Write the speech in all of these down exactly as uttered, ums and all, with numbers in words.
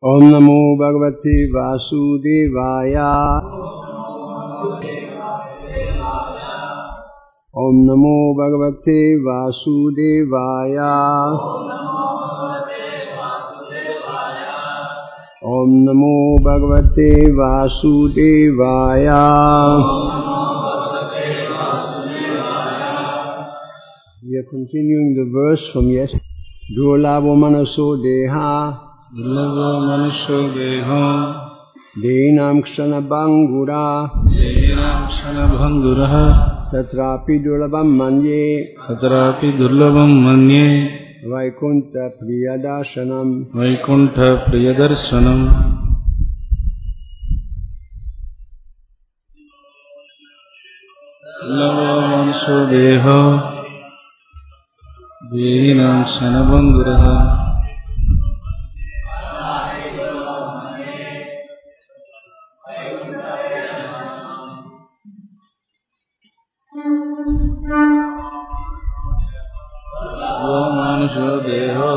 Om Namo Bhagavate Vasudevaya. Om Namo Bhagavate Vasudevaya. Om Namo Bhagavate Vasudevaya. We are continuing the verse from yesterday. Durlabho manaso deha. Durlabho manaso deha. Deinam kshana bhangura. Deinam kshana bhangura. Tatrapi durlabham manye. Tatrapi durlabham manye. Vaikunta priyadarshanam. Vaikunta priyadarshanam. Durlabho manaso deha. Deinam kshana bhangura. Manaso deha.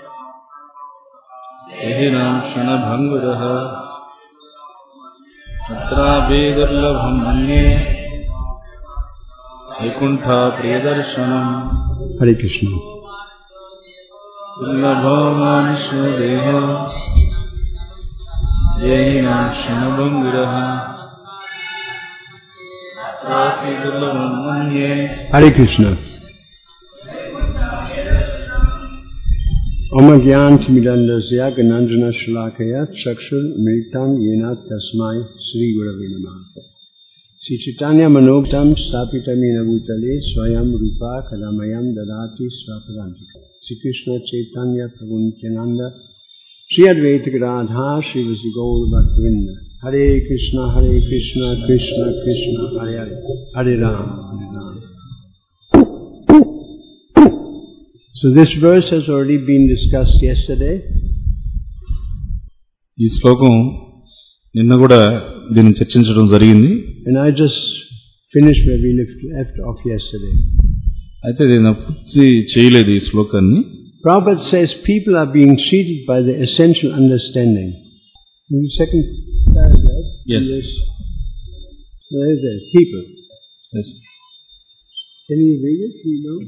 Deinam kshana bhangura. Tatrapi durlabham manye. Vaikunta priyadarshanam. Hare Krishna. Durlabho manaso deha. Deinam kshana bhangura. Tatrapi durlabham manye. Hare Krishna. Om Jnana-Timirandasya Gnanjana Shalakaya Chakshur Mritam Yena Tasmai Sri Gurave Namaha. Sri Chaitanya Manobhtam Stapitam Yena Bhutale Swayam Rupa Kalamayam Dadati Swapadantika. Sri Krishna Chaitanya Prabhu Nityananda Sri Advaita Gadadha Sri Vasi Gaur Bhaktivinoda. Hare Krishna Hare Krishna Krishna Krishna Hare Hare Hare Rama Hare Rama. So this verse has already been discussed yesterday. ఈ శ్లోకం నిన్న కూడా దీన్ని చర్చించడం జరిగింది. And I just finished where we left, left off yesterday. అయితే నేను పూర్తి చేయలేదు ఈ శ్లోకాన్ని. Prabhupada says people are being treated by the essential understanding. In the second paragraph, yes. Yes. Where is that? People. Yes. Can you read it? You know?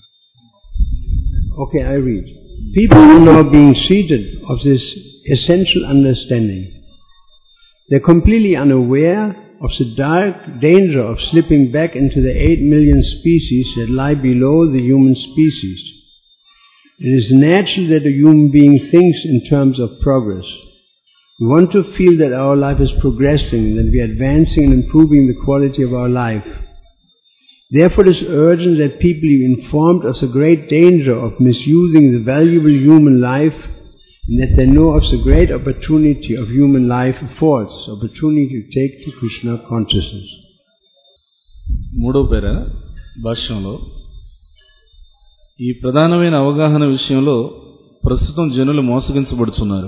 Okay, I read. People are now being treated of this essential understanding. They're completely unaware of the dark danger of slipping back into the eight million species that lie below the human species. It is natural that a human being thinks in terms of progress. We want to feel that our life is progressing, that we are advancing and improving the quality of our life. Therefore, it is urgent that people be informed of the great danger of misusing the valuable human life, and that they know of the great opportunity of human life affords, opportunity to take to Krishna consciousness. మూడో పేర భాష్యంలో ఈ ప్రధానమైన అవగాహన విషయంలో ప్రస్తుతం జనులు మోసగించబడుతున్నారు.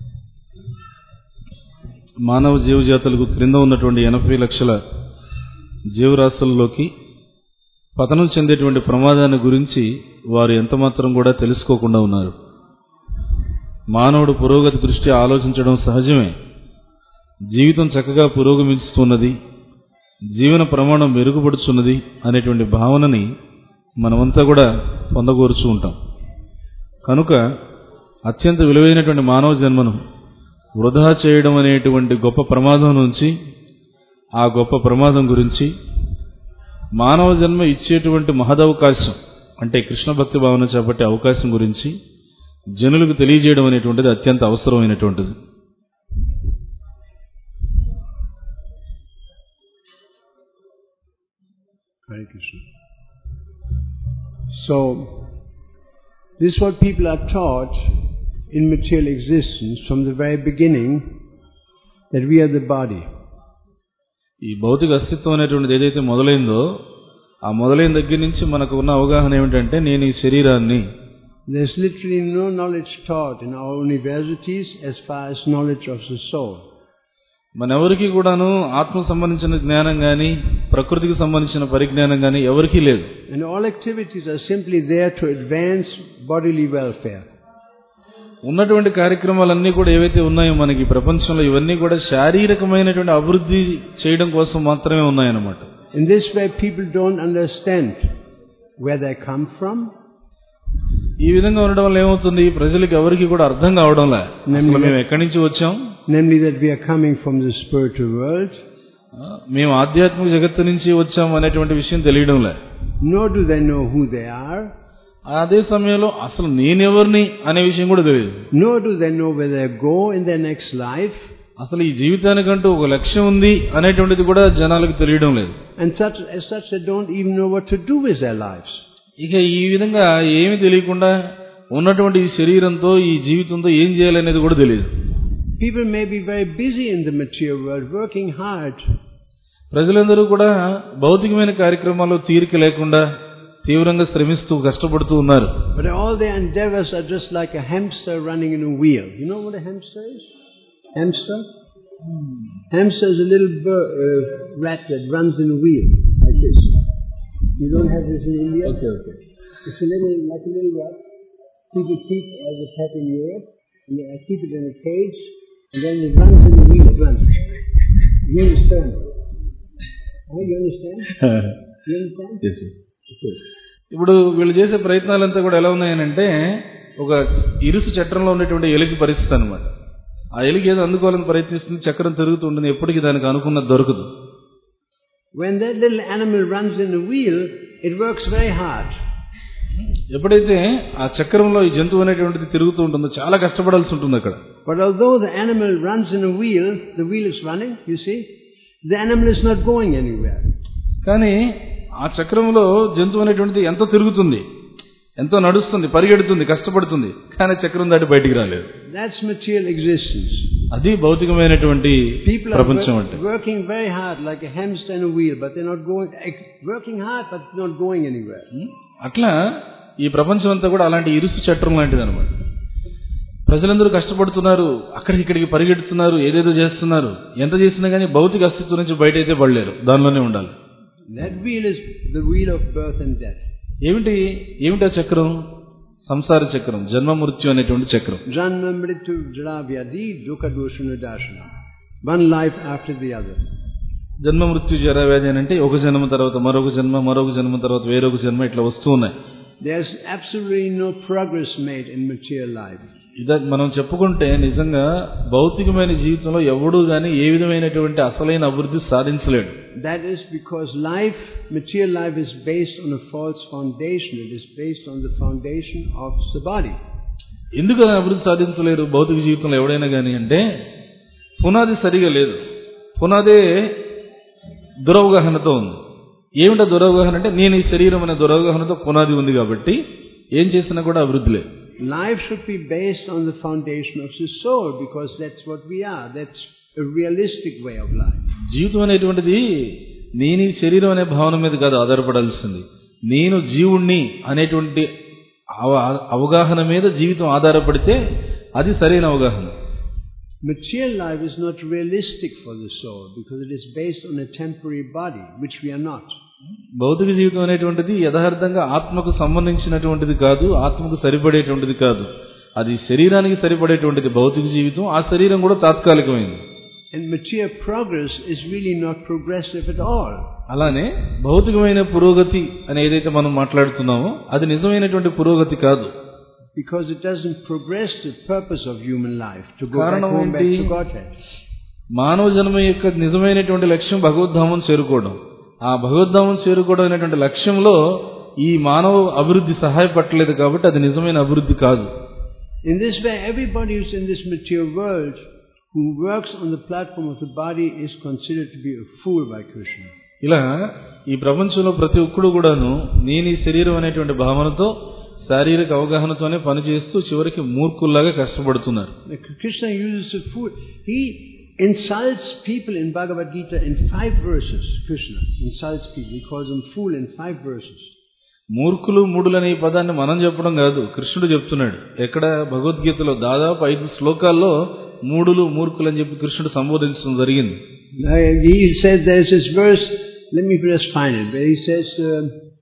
మానవ జీవజాతులకు క్రింద ఉన్నటువంటి ఎనభై లక్షల జీవరాశులలోకి పతనం చెందేటువంటి ప్రమాదాన్ని గురించి వారు ఎంతమాత్రం కూడా తెలుసుకోకుండా ఉన్నారు. మానవుడు పురోగతి దృష్ట్యా ఆలోచించడం సహజమే. జీవితం చక్కగా పురోగమిస్తున్నది, జీవన ప్రమాణం మెరుగుపడుచున్నది అనేటువంటి భావనని మనమంతా కూడా పొందగోరుచూ ఉంటాం. కనుక అత్యంత విలువైనటువంటి మానవ జన్మను వృధా చేయడం అనేటువంటి గొప్ప ప్రమాదం నుంచి, ఆ గొప్ప ప్రమాదం గురించి, మానవ జన్మ ఇచ్చేటువంటి మహదవకాశం అంటే కృష్ణ భక్తి భావన చేపట్టే అవకాశం గురించి జనులకు తెలియజేయడం అనేటువంటిది అత్యంత అవసరమైనటువంటిది. Hare Krishna. So, this is what people are taught in material existence from the very beginning, that we are the body. ఈ భౌతిక అస్తిత్వం అనేటువంటిది ఏదైతే మొదలైందో ఆ మొదలైన దగ్గర నుంచి మనకు ఉన్న అవగాహన ఏమిటంటే నేను ఈ శరీరాన్ని. There's literally no knowledge taught in our universities as far as knowledge of the soul. మనెవరికి కూడాను ఆత్మ సంబంధించిన జ్ఞానం గాని ప్రకృతికి సంబంధించిన పరిజ్ఞానం గాని ఎవరికీ లేదు. And all activities are simply there to advance bodily welfare. ఉన్నటువంటి కార్యక్రమాలన్నీ కూడా ఏవైతే ఉన్నాయో మనకి ప్రపంచంలో ఇవన్నీ కూడా శారీరకమైనటువంటి అభివృద్ధి చేయడం కోసం మాత్రమే ఉన్నాయన్నమాట. In this way people don't understand where they come from. ఈ విధంగా ఉండడం వల్ల ఏమవుతుంది, ప్రజలకు ఎవరికి కూడా అర్థం కావడంలే అసలు మేము ఎక్కడి నుంచి వచ్చాం, namely that we are coming from the spiritual world. మేము ఆధ్యాత్మిక జగత్తు నుంచి వచ్చాం అనేటువంటి విషయం తెలియడంలే. Nor do they know who they are. అదే సమయంలో అసలు నేనెవరిని అనే విషయం కూడా తెలియదు. Nor do they know where they go in their next life. అసలు ఈ జీవితానికంటూ ఒక లక్ష్యం ఉంది అనేటువంటిది కూడా జనాలకు తెలియడం లేదు. And such as such they don't even know what to do with their lives. ఇక ఈ విధంగా ఏమీ తెలియకుండా ఉన్నటువంటి ఈ శరీరంతో ఈ జీవితంతో ఏం చేయాలనేది కూడా తెలియదు. People may be very busy in the material world, working hard. ప్రజలందరూ కూడా భౌతికమైన కార్యక్రమాల్లో తీరిక లేకుండా తీవ్రంగా శ్రమిస్తూ కష్టపడుతూ ఉన్నారు. But all their endeavors are just like a hamster running in a wheel. You know what a hamster is? Hamster? Hmm. Hamster is a little bird, uh, rat that runs in a wheel like this. You don't have this in India? Okay, okay. It's a little, like a little rat. People keep as a pet in Europe, and they keep it in a cage, and then it runs in the wheel. It runs. Wheel is turned. Oh, you understand? You understand? Yes, yes. Okay. ఇప్పుడు వీళ్ళు చేసే ప్రయత్నాలంతా కూడా ఎలా ఉన్నాయనంటే ఒక ఇరుసు చట్రంలో ఉండేటువంటి ఎలుక పరిస్థితి అనమాట. ఆ ఎలుక ఏదో అందుకోవాలని ప్రయత్నిస్తుంది, చక్రం తిరుగుతూ ఉంటుంది, ఎప్పటికీ దానికి అనుకున్నది దొరకదు. When that little animal runs in a wheel, it works very hard. ఎప్పుడైతే ఆ చక్రంలో ఈ జంతువు అనేటువంటిది తిరుగుతూ ఉంటుందో చాలా కష్టపడాల్సి ఉంటుంది అక్కడ. But although the animal runs in a wheel, the wheel is running, you see, the animal is not going anywhere. కానీ ఆ చక్రంలో జంతువు అనేటువంటిది ఎంతో తిరుగుతుంది, ఎంతో నడుస్తుంది, పరిగెడుతుంది, కష్టపడుతుంది, కానీ చక్రం దాటి బయటికి రాలేదు. That's material existence. అది భౌతికమైనటువంటి ప్రపంచం అంటే. People are working very hard like a hamster in a wheel, but they're not going, working hard but not going anywhere. అట్లా ఈ ప్రపంచం అంతా కూడా అలాంటి ఇరుసు చట్రం లాంటిది అనమాట. ప్రజలందరూ కష్టపడుతున్నారు, అక్కడికి ఇక్కడికి పరిగెడుతున్నారు, ఏదేదో చేస్తున్నారు, ఎంత చేసినా కానీ భౌతిక అస్తిత్వం నుంచి బయట అయితే పడలేరు, దానిలోనే ఉండాలి. That wheel is the wheel of birth and death. ఏమిటి ఏమిటి ఆ చక్రం? సంసార చక్రం, జన్మ మృత్యు అనేటువంటి చక్రం. Janma mrityu jara vyadhi dukkha doshana darshana. One life after the other. జన్మ మృత్యు జరా వ్యాధి అంటే ఒక జన్మ తర్వాత మరొక జన్మ, మరొక జన్మ తర్వాత వేరొక జన్మ, ఇట్లా వస్తూ ఉన్నాయి. There's absolutely no progress made in material life. ఇద మనం చెప్పుకుంటే నిజంగా భౌతికమైన జీవితంలో ఎవడూ గానీ ఏ విధమైనటువంటి అసలైన అభివృద్ధి సాధించలేడు. That is because life, material life is based on a false foundation. It is based on the foundation of the body. ఎందుకు అభివృద్ధి సాధించలేరు భౌతిక జీవితంలో ఎవడైనా గానీ అంటే పునాది సరిగా లేదు. పునాదే దురవగాహనతో ఉంది. ఏమిటా దురవగాహన అంటే నేను ఈ శరీరం అనే దురవగాహనతో పునాది ఉంది కాబట్టి ఏం చేసినా కూడా అభివృద్ధి లేదు. Life should be based on the foundation of the soul because that's what we are. That's a realistic way of life. జీవితం అనేటువంటిది నేను ఈ శరీరం అనే భావన మీద కాదు ఆధారపడాల్సింది, నేను జీవుణ్ణి అనేటువంటి అవగాహన మీద జీవితం ఆధారపడితే అది సరైన అవగాహన. Material life is not realistic for the soul because it is based on a temporary body, which we are not. భౌతిక జీవితం అనేటువంటిది యథార్థంగా ఆత్మకు సంబంధించినటువంటిది కాదు, ఆత్మకు సరిపడేటువంటిది కాదు. అది శరీరానికి సరిపడేటువంటిది భౌతిక జీవితం. ఆ శరీరం కూడా తాత్కాలికమైంది. And material progress is really not progressive at all. అలానే భౌతికమైన పురోగతి అని ఏదైతే మనం మాట్లాడుతున్నామో అది నిజమైనటువంటి పురోగతి కాదు. Because it doesn't progress the purpose of human life to go back home back to Godhead. మానవ జన్మ యొక్క నిజమైనటువంటి లక్ష్యం భగవద్ధామం చేరుకోవడం. ఆ భగవద్ధామం చేరుకోవడం అనేటువంటి లక్ష్యంలో ఈ మానవ అభివృద్ధి సహాయపడలేదు కాబట్టి అది నిజమైన అభివృద్ధి కాదు. In this way, everybody who's in this material world who works on the platform of the body is considered to be a fool by Krishna. ఇలా ఈ ప్రపంచంలో ప్రతి ఒక్కడు కూడాను నేను ఈ శరీరం అనేటువంటి భావనతో శారీరక అవగాహనతోనే పనిచేస్తూ చివరికి మూర్ఖుల్లాగా కష్టపడుతున్నారు. Krishna uses a fool. He insults people in Bhagavad Gita in five verses. Krishna insults people. He calls them fool in five verses. మూర్ఖులు మూడులు అనే ఈ పదాన్ని మనం చెప్పడం కాదు, కృష్ణుడు చెప్తున్నాడు. ఎక్కడ భగవద్గీతలో దాదాపు ఐదు శ్లోకాల్లో మూడులు మూర్ఖులు అని చెప్పి కృష్ణుడు సంబోధించడం జరిగింది. He says there's this verse, let me just find it, where he says,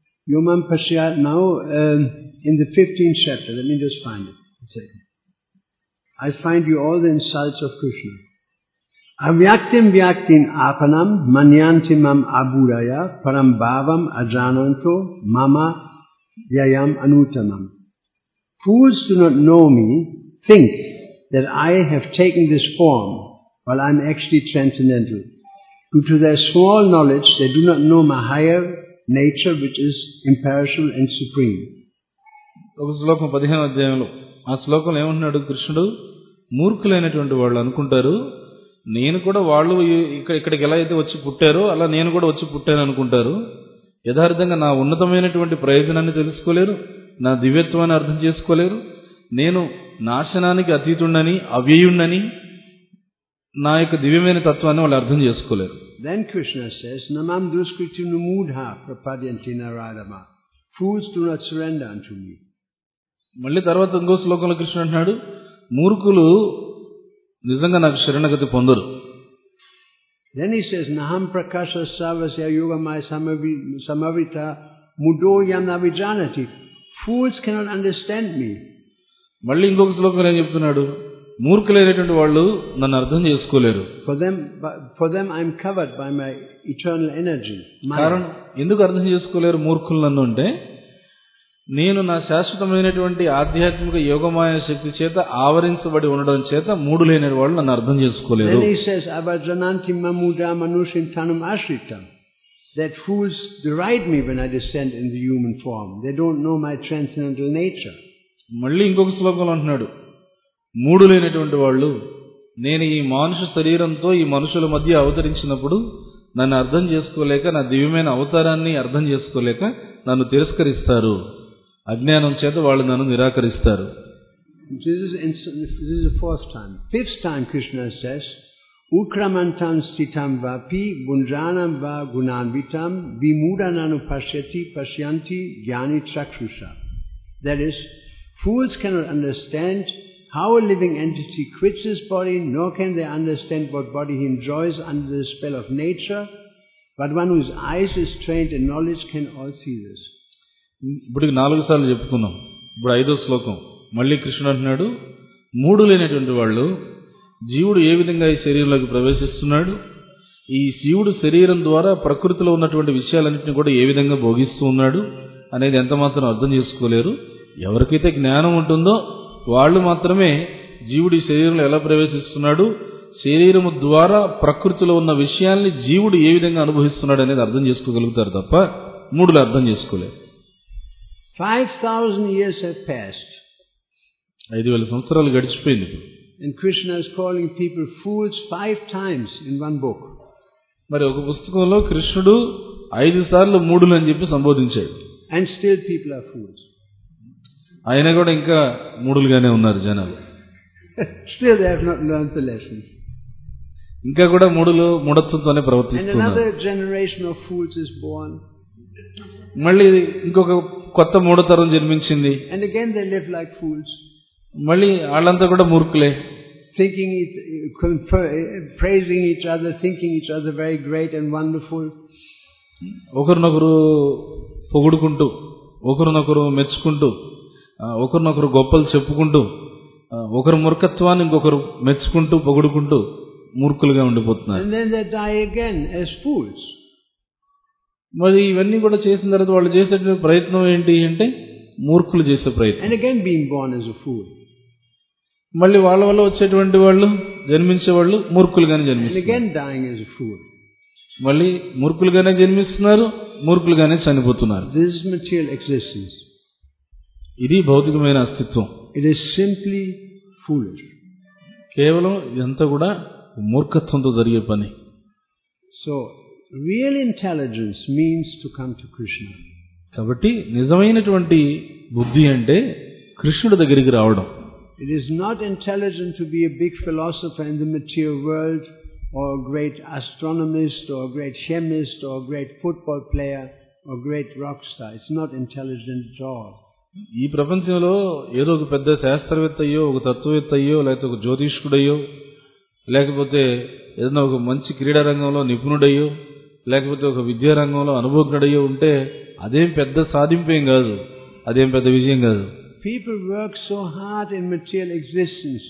Yomam Pashyat now, um, in the fifteenth chapter, let me just find it. I find you all the insults of Krishna. Avyaktim vyaktin apanam manyanti mam abhuraya param bhavam ajananto mama vyayam anutamam. Fools do not know me, think that I have taken this form while I am actually transcendental. Due to their small knowledge, they do not know my higher nature which is imperishable and supreme. ఒక శ్లోకం పదిహేను అధ్యాయంలో ఆ శ్లోకంలో ఏమంటున్నాడు కృష్ణుడు, మూర్ఖులైనటువంటి వాళ్ళు అనుకుంటారు నేను కూడా వాళ్ళు ఇక్కడ ఇక్కడికి ఎలా అయితే వచ్చి పుట్టారో అలా నేను కూడా వచ్చి పుట్టాను అనుకుంటారు. యథార్థంగా నా ఉన్నతమైనటువంటి ప్రయోజనాన్ని తెలుసుకోలేరు, నా దివ్యత్వాన్ని అర్థం చేసుకోలేరు. నేను నాశనానికి అతీతుడని అవ్యయుణ్ణని నా యొక్క దివ్యమైన తత్వాన్ని వాళ్ళు అర్థం చేసుకోలేరు. Then Krishna says, Namam duskritim numudha prapadyanti naradama. Fools do not surrender unto me. మళ్ళీ తర్వాత ఇంకో శ్లోకంలో కృష్ణుడు అంటున్నాడు, మూర్ఖులు నిజంగా నాకు శరణగతి పొందరు. Then he says, Naham prakasha sarvasya yogamaya samavita mudo yam navijanati. Fools cannot understand me. మళ్ళీ ఇంకొక శ్లోకంలో ఏం చెప్తున్నాడు, మూర్ఖులైనటువంటి వాళ్ళు నన్ను అర్థం చేసుకోలేరు. For them, for them I am covered by my eternal energy. కారణం ఎందుకు అర్థం చేసుకోలేరు మూర్ఖులు నన్ను అంటే, నేను నా శాశ్వతమైనటువంటి ఆధ్యాత్మిక యోగమాయ శక్తి చేత ఆవరించబడి ఉండడం చేత మూడు లేని వాళ్ళు నన్ను అర్థం చేసుకోలేరు. Then he says, Avajananti mamuda manushintanam ashritam. That fools deride me when I descend in the human form. They don't know my transcendental nature. మళ్ళీ ఇంకొక శ్లోకంలో అంటున్నాడు, మూడు లేనటువంటి వాళ్ళు నేను ఈ మానుష శరీరంతో ఈ మనుషుల మధ్య అవతరించినప్పుడు నన్ను అర్థం చేసుకోలేక, నా దివ్యమైన అవతారాన్ని అర్థం చేసుకోలేక నన్ను తిరస్కరిస్తారు. అజ్ఞానం చేత వాళ్ళు నన్ను నిరాకరిస్తారు. This is, this is the fourth time. Fifth time Krishna says, Ukramantam stitam vapi bunjanam va gunanvitam vimudananu pashyati pashyanti jnani chakshusha. That is, fools cannot understand how a living entity quits his body, nor can they understand what body he enjoys under the spell of nature, but one whose eyes is trained in knowledge can all see this. ఇప్పుడు నాలుగు సార్లు చెప్పుకున్నాం. ఇప్పుడు ఐదో శ్లోకం మళ్ళీ కృష్ణుడు అంటున్నాడు, మూడు లేనటువంటి వాళ్ళు జీవుడు ఏ విధంగా ఈ శరీరంలోకి ప్రవేశిస్తున్నాడు, ఈ శివుడు శరీరం ద్వారా ప్రకృతిలో ఉన్నటువంటి విషయాలన్నింటినీ కూడా ఏ విధంగా భోగిస్తూ ఉన్నాడు అనేది ఎంత మాత్రం అర్థం చేసుకోలేరు. ఎవరికైతే జ్ఞానం ఉంటుందో వాళ్ళు మాత్రమే జీవుడు ఈ శరీరంలో ఎలా ప్రవేశిస్తున్నాడు, శరీరము ద్వారా ప్రకృతిలో ఉన్న విషయాల్ని జీవుడు ఏ విధంగా అనుభవిస్తున్నాడు అనేది అర్థం చేసుకోగలుగుతారు తప్ప మూడులు అర్థం చేసుకోలేరు. Five thousand years have passed. ఐదు వేల సంవత్సరాలు గడిచిపోయింది. And Krishna is calling people fools five times in one book. మరి ఒక పుస్తకంలో కృష్ణుడు ఐదు సార్లు మూడులు అని చెప్పి సంబోధించాడు. And still people are fools. అయినా కూడా ఇంకా మూడులుగానే ఉన్నారు జనాలు. Still they have not learned the lesson. ఇంకా కూడా మూడులు మూఢత్వంతోనే ప్రవర్తిస్తున్నారు. And another generation of fools is born. మళ్ళీ ఇంకొక కొత్త మూఢతరం జన్మించింది. And again they live like fools. మళ్ళీ వాళ్ళంతా కూడా మూర్ఖులే. Thinking, praising each other, thinking each other very great and wonderful. ఒకరినొకరు పొగుడుకుంటూ, ఒకరినొకరు మెచ్చుకుంటూ, ఒకరినొకరు గొప్పలు చెప్పుకుంటూ, ఒకరి మూర్ఖత్వాన్ని ఇంకొకరు మెచ్చుకుంటూ పొగుడుకుంటూ మూర్ఖులుగా ఉండిపోతున్నారు. And then they die again as fools. మరి ఇవన్నీ కూడా చేసిన తర్వాత వాళ్ళు చేసేటువంటి ప్రయత్నం ఏంటి అంటే మూర్ఖులు చేసే ప్రయత్నం. And again being born as a fool. మళ్ళీ వాళ్ళ వల్ల వచ్చేటువంటి వాళ్ళు జన్మించే వాళ్ళు మూర్ఖులుగానే జన్మిస్తారు. And again dying as a fool. మళ్ళీ మూర్ఖులుగానే జన్మిస్తున్నారు, మూర్ఖులుగానే చనిపోతున్నారు. This is material existence. ఇది భౌతికమైన అస్తిత్వం. It is simply foolish. కేవలం ఇదంతా కూడా మూర్ఖత్వంతో జరిగే పని. So real intelligence means to come to Krishna. కాబట్టి నిజమైనటువంటి బుద్ధి అంటే కృష్ణుడి దగ్గరికి రావడం. It is not intelligent to be a big philosopher in the material world, or a great astronomist, or a great chemist, or a great football player, or a great rock star. It's not intelligent at all. ఈ ప్రపంచంలో ఏదో ఒక పెద్ద శాస్త్రవేత్త అయ్యో, ఒక తత్వవేత్త అయ్యో, లేకపోతే ఒక జ్యోతిష్కుడయ్యో, లేకపోతే ఏదైనా ఒక మంచి క్రీడా రంగంలో నిపుణుడయ్యో, లేకపోతే ఒక విద్యారంగంలో అనుభవజ్ఞుడయ్యో ఉంటే అదేం పెద్ద సాధింపేం కాదు, అదేం పెద్ద విజయం కాదు. People work so hard in material existence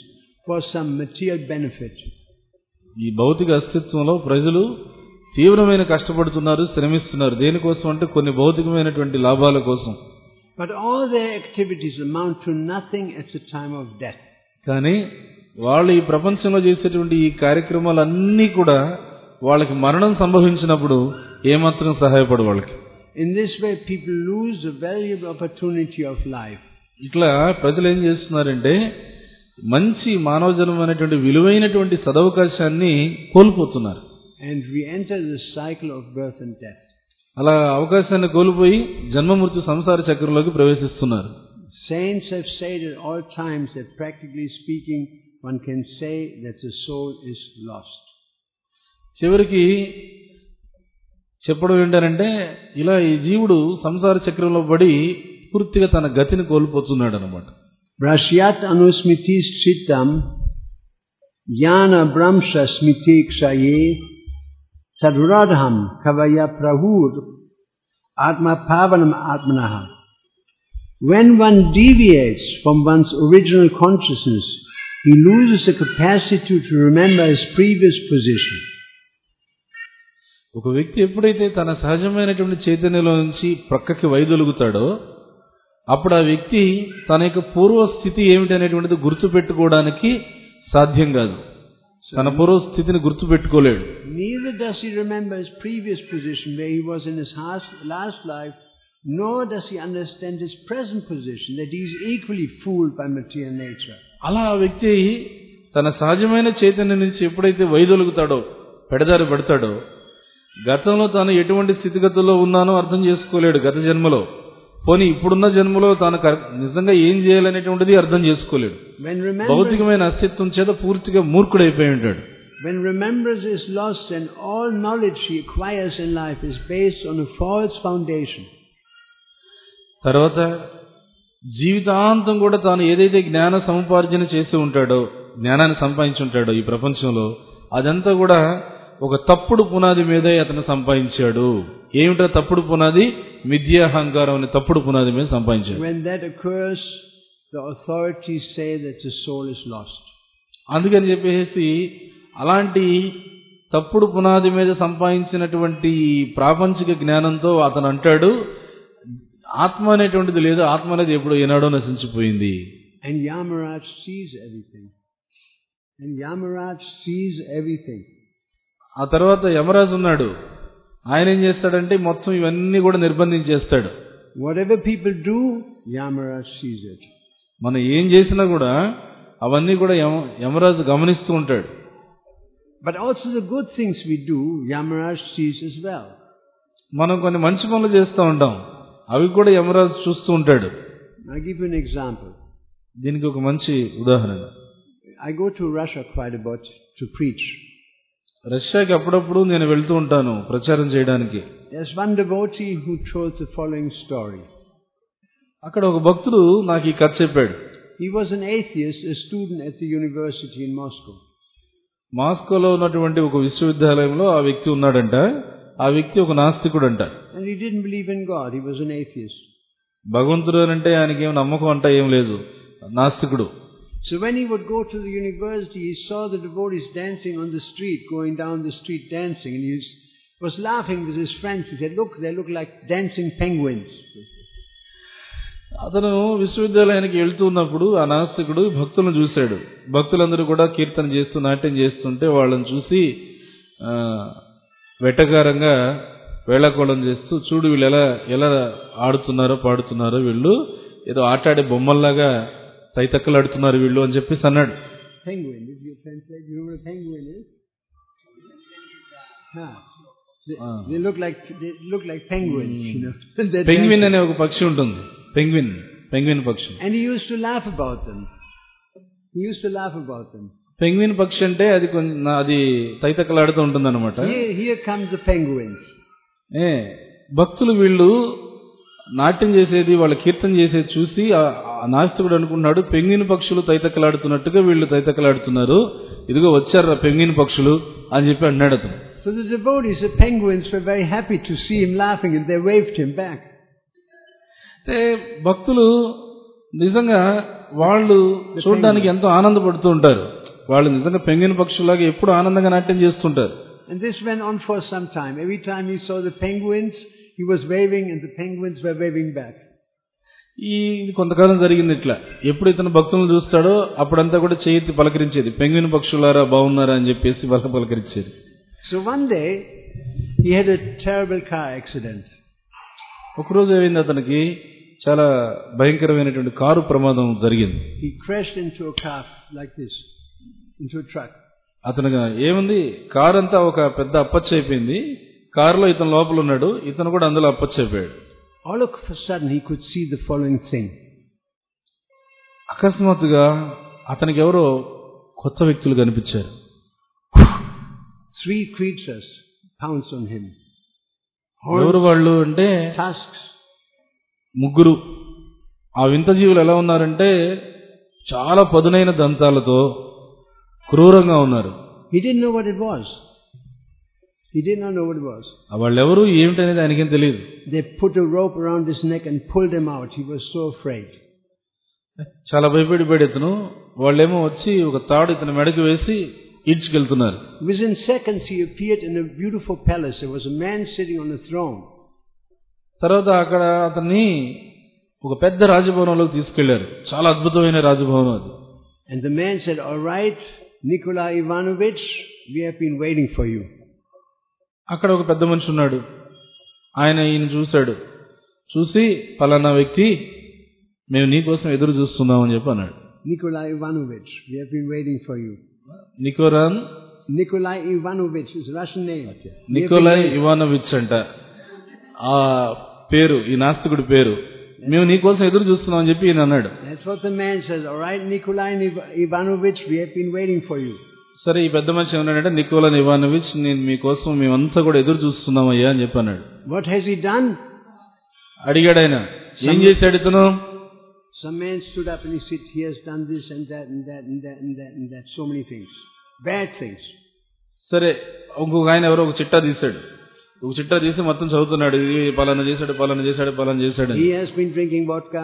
for some material benefit. ఈ భౌతిక అస్తిత్వంలో ప్రజలు తీవ్రమైన కష్టపడుతున్నారు, శ్రమిస్తున్నారు. దేనికోసం అంటే కొన్ని భౌతికమైనటువంటి లాభాల కోసం. But all their activities amount to nothing at the time of death. కానీ వాళ్ళు ఈ ప్రపంచంలో చేసేటువంటి ఈ కార్యక్రమాలన్నీ కూడా వాళ్ళకి మరణం సంభవించినప్పుడు ఏమాత్రం సహాయపడు వాళ్ళకి. In this way people lose a valuable opportunity of life. ఇట్లా ప్రజలు ఏం చేస్తున్నారంటే మంచి మానవ జన్మమైనటువంటి విలువైనటువంటి సదవకాశాన్ని కోల్పోతున్నారు. And we enter the cycle of birth and death. అలా అవకాశాన్ని కోల్పోయి జన్మమృత్యు సంసార చక్రంలోకి ప్రవేశిస్తున్నారు. Saints have said at all times that practically speaking one can say that the soul is lost. చివరికి చెప్పడం ఏంటంటే ఇలా ఈ జీవుడు సంసార చక్రంలో పడి పూర్తిగా తన గతిని కోల్పోతున్నాడు అన్నమాట. Brashyat anusmiti chitam jnana brahmsha smiti kshaye sadradham kavaya prahur atma pavanam atmanaha. When one deviates from one's original consciousness, he loses the capacity to remember his previous position. ఒక వ్యక్తి ఎప్పుడైతే తన సహజమైనటువంటి చైతన్యంలో నుంచి ప్రక్కకి వైదొలుగుతాడో అప్పుడు ఆ వ్యక్తి తన యొక్క పూర్వ స్థితి ఏమిటనేటువంటిది గుర్తుపెట్టుకోవడానికి సాధ్యం కాదు. తన పూర్వ స్థితిని గుర్తుపెట్టుకోలేడు. Neither does he remember his previous position where he was in his last life, nor does he understand his present position, that he is equally fooled by material nature. అలా ఆ వ్యక్తి తన సహజమైన చైతన్యం నుంచి ఎప్పుడైతే వైదొలుగుతాడో పెడదారి పడతాడో గతంలో తాను ఎటువంటి స్థితిగతుల్లో ఉన్నానో అర్థం చేసుకోలేడు. గత జన్మలో పోనీ ఇప్పుడున్న జన్మలో తాను నిజంగా ఏం చేయాలనేటువంటిది అర్థం చేసుకోలేడు. భౌతికమైన అస్తిత్వం చేత పూర్తిగా మూర్ఖుడైపోయి ఉంటాడు. When remembrance is lost and all knowledge he acquires in life is based on a false foundation. తర్వాత జీవితాంతం కూడా తాను ఏదైతే జ్ఞాన సముపార్జన చేస్తూ ఉంటాడో జ్ఞానాన్ని సంపాదించి ఉంటాడో ఈ ప్రపంచంలో అదంతా కూడా ఒక తప్పుడు పునాది మీదే అతను సంపాదించాడు. ఏమిటో తప్పుడు పునాది? మిథ్యాహంకారం అనే తప్పుడు పునాది మీద సంపాదించాడు. When that occurs, the authorities say that the soul is lost. అందుకని చెప్పేసి అలాంటి తప్పుడు పునాది మీద సంపాదించినటువంటి ప్రాపంచిక జ్ఞానంతో అతను అంటాడు ఆత్మ అనేటువంటిది లేదు, ఆత్మ అనేది ఎప్పుడు ఏనాడో నశించిపోయింది. And Yamaraj sees everything. And Yamaraj sees everything. ఆ తర్వాత యమరాజు ఉన్నాడు. ఆయన ఏం చేస్తాడంటే మొత్తం ఇవన్నీ కూడా నిర్బంధించేస్తాడు. Whatever people do, Yamaraj sees it. మనం ఏం చేసినా కూడా అవన్నీ కూడా యమరాజు గమనిస్తూ ఉంటాడు. But also the good things we do, Yamaraj sees as well. మనం కొన్ని మంచి పనులు చేస్తూ ఉంటాం, అవి కూడా యమరాజు చూస్తూ ఉంటాడు. I'll give you an example. దీనికి ఒక మంచి ఉదాహరణ. I go to Russia quite a bit to preach. రష్యాకి అప్పుడప్పుడు నేను వెళ్తూ ఉంటాను ప్రచారం చేయడానికి. There's one devotee who told the following story. అక్కడ ఒక భక్తుడు నాకు ఈ కథ చెప్పాడు. He was an atheist, a student at the university in Moscow. మాస్కోలో ఉన్నటువంటి ఒక విశ్వవిద్యాలయంలో ఆ వ్యక్తి ఉన్నాడంట. ఆ వ్యక్తి ఒక నాస్తికుడు అంట. And he didn't believe in God. He was an atheist. భగవంతుడు అంటే ఆయనకి ఏం నమ్మకం అంట ఏం లేదు, నాస్తికుడు. So when he would go to the university, he saw the devotees dancing on the street, going down the street dancing, and he was, was laughing with his friends. He said, "Look, they look like dancing penguins." అతను విశ్వవిద్యాలయానికి వెళ్తూ ఉన్నప్పుడు ఆ నాస్తికుడు భక్తులను చూశాడు. భక్తులందరూ కూడా కీర్తన చేస్తూ నాట్యం చేస్తుంటే వాళ్ళని చూసి వెటకారంగా వేళాకోళం చేస్తూ, చూడు వీళ్ళు ఎలా ఎలా ఆడుతున్నారో పాడుతున్నారో, వీళ్ళు ఏదో ఆటాడే బొమ్మల్లాగా తైతక్కలాడుతున్నారు వీళ్ళు అని చెప్పేసి అన్నాడు. Penguin, did you translate? You know what a penguin is? Ah, they, ah. they look like they look like penguins, mm. you know. Penguin అనే ఒక పక్షి ఉంటుంది. పెంగ్విన్ పెంగ్విన్ పక్షి. And he used to laugh about them. He used to laugh about them. Penguin పక్షి అంటే అది కొంచెం అది తైతక్కలాడుతూ ఉంటుంది అనమాట. Here, here comes the penguins. ఏ భక్తులు వీళ్ళు నాట్యం చేసేది, వాళ్ళ కీర్తన చేసేది చూసి నాస్తికుడు అనుకున్నాడు పెంగ్విన్ పక్షులు తైతక్కలాడుతున్నట్టుగా వీళ్ళు తైతక్కలాడుతున్నారు, ఇదిగో వచ్చారు పెంగ్విన్ పక్షులు అని చెప్పి అన్నాడు అతను. So the devotees, the penguins, were very happy to see him laughing, and they waved him back. అంటే భక్తులు నిజంగా వాళ్ళు చూడడానికి ఎంతో ఆనందపడుతూ ఉంటారు. వాళ్ళు నిజంగా పెంగ్విన్ పక్షులాగా ఎప్పుడు ఆనందంగా నాట్యం చేస్తుంటారు. And this went on for some time. Every time he saw the penguins, he was waving and the penguins were waving back. ఈ కొంతకాలం జరిగింది ఇట్లా. ఎప్పుడు ఇతను భక్తులను చూస్తాడో అప్పుడంతా కూడా చేతి పలకరించేది, పెంగ్విన్ పక్షులారా బాగున్నారా అని చెప్పేసి వాళ్ళ పలకరించేది. So one day he had a terrible car accident. ఒకరోజు ఏమైంది, అతనికి చాలా భయంకరమైనటువంటి కారు ప్రమాదం జరిగింది. He crashed into a car like this, into a truck. అతనుగా ఏముంది, కారు అంతా ఒక పెద్ద అప్పచ్చ అయిపోయింది. కారులో ఇతను లోపల ఉన్నాడు, ఇతను కూడా అందులో అప్పచ్చ అయిపోయాడు. All of a sudden he could see the following thing. అకస్మాత్తుగా అతనికి ఎవరో కొత్త వ్యక్తులు కనిపించారు. Three creatures pounced on him. ఎవరు వాళ్ళు అంటే tusks. ముగ్గురు. ఆ వింత జీవులు ఎలా ఉన్నారంటే చాలా పదునైన దంతాలతో క్రూరంగా ఉన్నారు. He didn't know what it was. He did not know what it was. వాళ్ళెవరు ఏమిటనేది ఆయనకేం తెలియదు. They put a rope around his neck and pulled him out. He was so afraid. చాలా భయపడిపోయాడు ఇతను. వాళ్ళేమో వచ్చి ఒక తాడు ఇతని మెడకి వేసి ఈడ్చుకెళ్తున్నారు. Within seconds he appeared in a beautiful palace. There was a man sitting on a throne. తర్వాత అక్కడ అతన్ని ఒక పెద్ద రాజభవనంలోకి తీసుకెళ్లారు. చాలా అద్భుతమైన రాజభవనం అది. And the man said, "All right, Nikolai Ivanovich, we have been waiting for you." అక్కడ ఒక పెద్ద మనిషి ఉన్నాడు. ఆయన ఈయన చూశాడు. చూసి, "పలానా వ్యక్తి, మేము నీ కోసం ఎదురు చూస్తున్నామని చెప్పి అన్నాడు. Nikolai Ivanovich, we have been waiting for you. నికోరాన్ Nikolai Ivanovich is Russian name. Nikolai Ivanovich అంట ఆ పేరు, ఈ నాస్తికుడి పేరు. మేము నీ కోసం ఎదురు చూస్తున్నాం అని చెప్పి ఈయన అన్నాడు. That's what the man says. "All right, Nikolai Ivanovich, we have been waiting for you." సరే, ఈ పెద్ద మనిషి ఏమన్నాడంటే, నికోలై ఇవానోవిచ్, నేను మీకోసం మేమంతా కూడా ఎదురు చూస్తున్నామయ్యా అని చెప్పి అన్నాడు. What has he done? అడిగాడు ఆయన. ఏం చేశాడు ఇతను? Some man stood up and he said, "He has done this and that and that and that and that and that, so many things, bad things." సరే, ఇంకొక ఆయన ఎవరో ఒక చిట్టా తీశాడు. ఒక చిట్టా తీసి మొత్తం చదువుతున్నాడు. పలానా చేశాడు, పలానా చేశాడు, పలానా చేశాడు. He has been drinking vodka.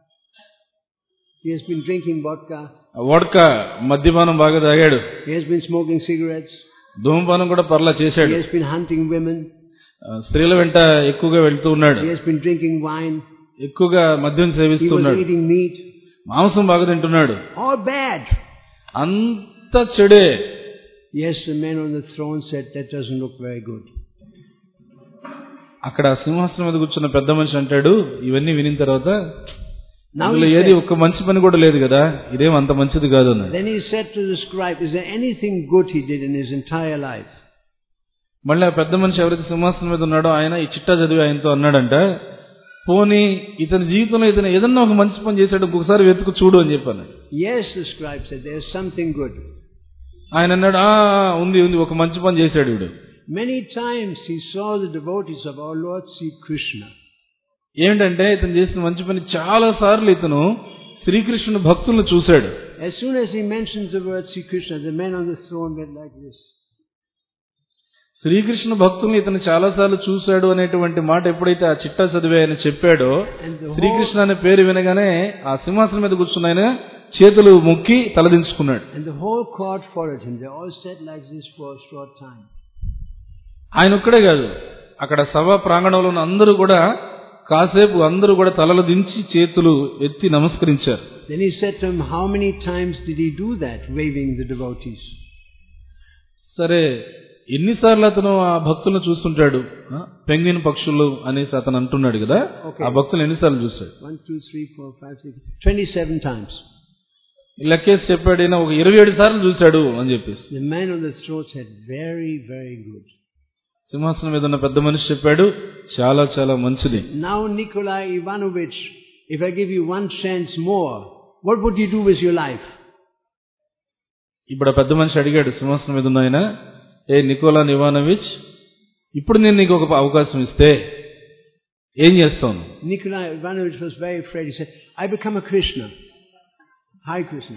He has been drinking vodka. Vodka, మద్యపానం బాగా తాగాడు. He has been smoking cigarettes. ధూమపానం కూడా పర్లా చేశాడు. He has been hunting women. స్త్రీల వెంట ఎక్కువగా వెళ్తూ ఉన్నాడు. He has been drinking wine. ఎక్కువగా మద్యం He సేవిస్తున్నాడు. was eating meat. మాంసం బాగా తింటున్నాడు. All bad. అంత చెడే. Yes, the man on the throne said, "That doesn't look very good." అక్కడ సింహాసనం మీద కూర్చున్న పెద్ద మనిషి అంటాడు, ఇవన్నీ వినిన తర్వాత, Now అందులో he ఏది said- ఒక్క మంచి పని కూడా లేదు కదా, ఇదేం అంత మంచిది కాదు అన్నాడు. Then he said to the scribe, "Is there anything good he did in his entire life?" మళ్ళీ ఆ పెద్ద మనిషి ఎవరైతే సింహాసనం మీద ఉన్నాడో ఆయన ఈ చిట్టా చదివి ఆయనతో అన్నాడంట, పోనీ ఇతని జీవితంలో ఇతను ఏదన్నా ఒక మంచి పని చేశాడు, ఇంకొకసారి వెతుకు చూడు అని చెప్పాను. Yes, the scribe said, "There's something good." ఆయన అన్నాడు, ఆ ఉంది ఉంది ఒక మంచి పని చేశాడు వీడు. Many times he saw the devotees of our Lord Sri Krishna. ఏంటంటే ఇతను చేసిన మంచి పని చాలా సార్లు ఇతను శ్రీకృష్ణుని భక్తులను చూశాడు. As soon as he mentions the word Sri Krishna, the man on the throne went like this. Srikrishna భక్తుల్ని ఇతను చాలా సార్లు చూశాడు అనేటువంటి మాట ఎప్పుడైతే ఆ చిట్టా చదివే ఆయన చెప్పాడో, శ్రీకృష్ణ అనే పేరు వినగానే ఆ సింహాసనం మీద కూర్చున్న ఆయన చేతులు మొక్కి తలదించుకున్నాడు. And the whole court followed him. They all sat like this for a short time. ఆయన ఒక్కడే కాదు, అక్కడ సభా ప్రాంగణంలో ఉన్న అందరూ కూడా కాసేపు అందరూ కూడా తలలు దించి చేతులు ఎత్తి నమస్కరించారు. Then he said to him, "How many times did he do that, waving the devotees?" సరే, ఎన్నిసార్లు అతను ఆ భక్తులను చూస్తుంటాడు? పెంగ్విన్ పక్షులు అనేసి అతను అంటున్నాడు కదా, ఆ భక్తులు ఎన్నిసార్లు చూశాడు? One, two, three, four, five, six, twenty-seven times. లెక్కేసి చెప్పాడు ఈయన, ఒక ఇరవై ఏడు సార్లు చూశాడు అని చెప్పేసి. The man on the throne said, "Very, very good." సింహాసనం మీద ఉన్న పెద్ద మనిషి చెప్పాడు, చాలా చాలా మంచిది. Now, Nikolai Ivanovich, if I give you one chance more, what would you do with your life? ఇప్పుడు ఆ పెద్ద మనిషి అడిగాడు సింహాసనం మీద ఉన్న ఆయన, ఏ నికోలాయ్ ఇవానోవిచ్, ఇప్పుడు నేను నీకు ఒక అవకాశం ఇస్తే ఏం చేస్తాను? Nikolai Ivanovich was very afraid. He said, "I become a Krishna." Hi Krishna.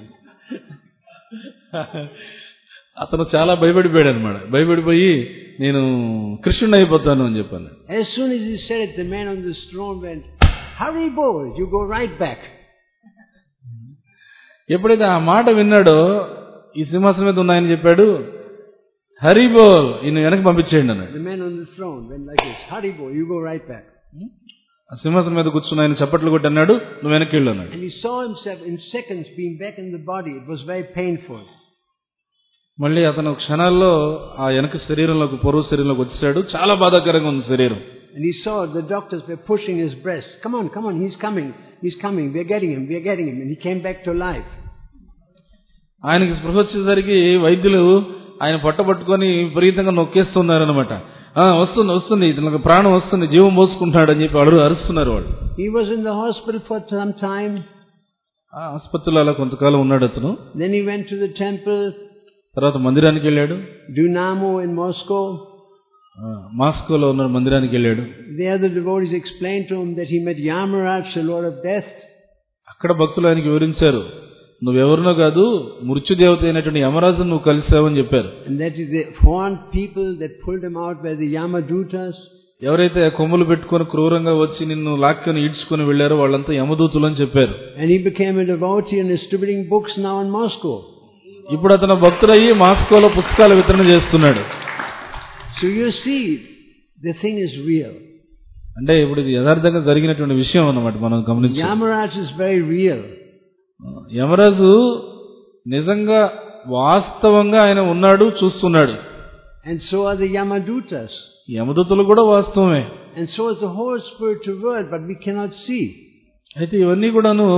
అతను చాలా భయపడిపోయాడు అనమాట. భయపడిపోయి నేను కృష్ణుని అయిపోతాను అని చెప్పాను. As soon as he said it, the man on the throne went, "Hurry boy, you go right back." ఎప్పుడైతే ఆ మాట విన్నాడో ఈ సింహాసనం మీద ఉన్నాయని చెప్పాడు. హరిబోల్, ఈయన వెనక్కి పంపించేయండి అన్నాడు. The man on the throne went like this, Haribo, you go right back. ఆ సింహాసనం మీద కూర్చున్న ఆయన చప్పట్లు కొట్టి అన్నాడు, నువ్వు వెనక్కి వెళ్ళు అన్నాడు. And he saw himself in seconds being back in the body. It was very painful. మళ్ళీ అతను క్షణాల్లో ఆ వెనక శరీరంలోకి, పూర్వ శరీరంలోకి వచ్చాడు. చాలా బాధాకరంగా ఉంది శరీరం. And he saw the doctors were pushing his breast. Come on, come on, he's coming, he's coming, we're getting him, we're getting him. And he came back to life. ఆయనకి స్పృహ వచ్చేసరికి వైద్యులు ఆయన పట్టబట్టుకొని విపరీతంగా నొక్కేస్తున్నారనమాట. వస్తుంది వస్తుంది ఇతనికి ప్రాణం వస్తుంది, జీవం పోసుకుంటాడు అని చెప్పి అడుగు అరుస్తున్నారు వాళ్ళు. He was in the hospital for some time. ఆ ఆసుపత్రిలో అలా కొంతకాలం ఉన్నాడు అతను. Then he went to the temple. తర్వాత మందిరానికి వెళ్ళాడు. Dynamo in Moscow. మాస్కోలో ఉన్న మందిరానికి వెళ్ళాడు. There the devotees explained to him that he met Yamaraj, the Lord of Death. అక్కడ భక్తులు ఆయనకి వివరించారు, నువ్వెవరినో కాదు, మృత్యుదేవత అయినటువంటి యమరాజును నువ్వు కలిసావని చెప్పారు. And that is the foreign people that pulled him out were the Yamadutas. ఎవరైతే కొమ్ములు పెట్టుకొని క్రూరంగా వచ్చి నిన్ను లాక్కొని ఈడ్చుకొని వెళ్లారో వాళ్ళంతా యమదూతులు అని చెప్పారు. And he became a devotee and is distributing books now in Moscow. ఇప్పుడు అతను భక్తుడయ్యి మాస్కోలో పుస్తకాల వితరణ చేస్తున్నాడు. So you see, the thing is real. అంటే ఇప్పుడు ఇది యథార్థంగా జరిగినటువంటి విషయం అన్నమాట మనం గమనించాలి. Yamaraj is very real. Yamaraju నిజంగా వాస్తవంగా ఆయన ఉన్నాడు, చూస్తున్నాడు. And so are the Yamadutas. యమదూతలు కూడా వాస్తవమే. And so is the whole spiritual world, but we cannot see. అయితే ఇవన్నీ కూడాను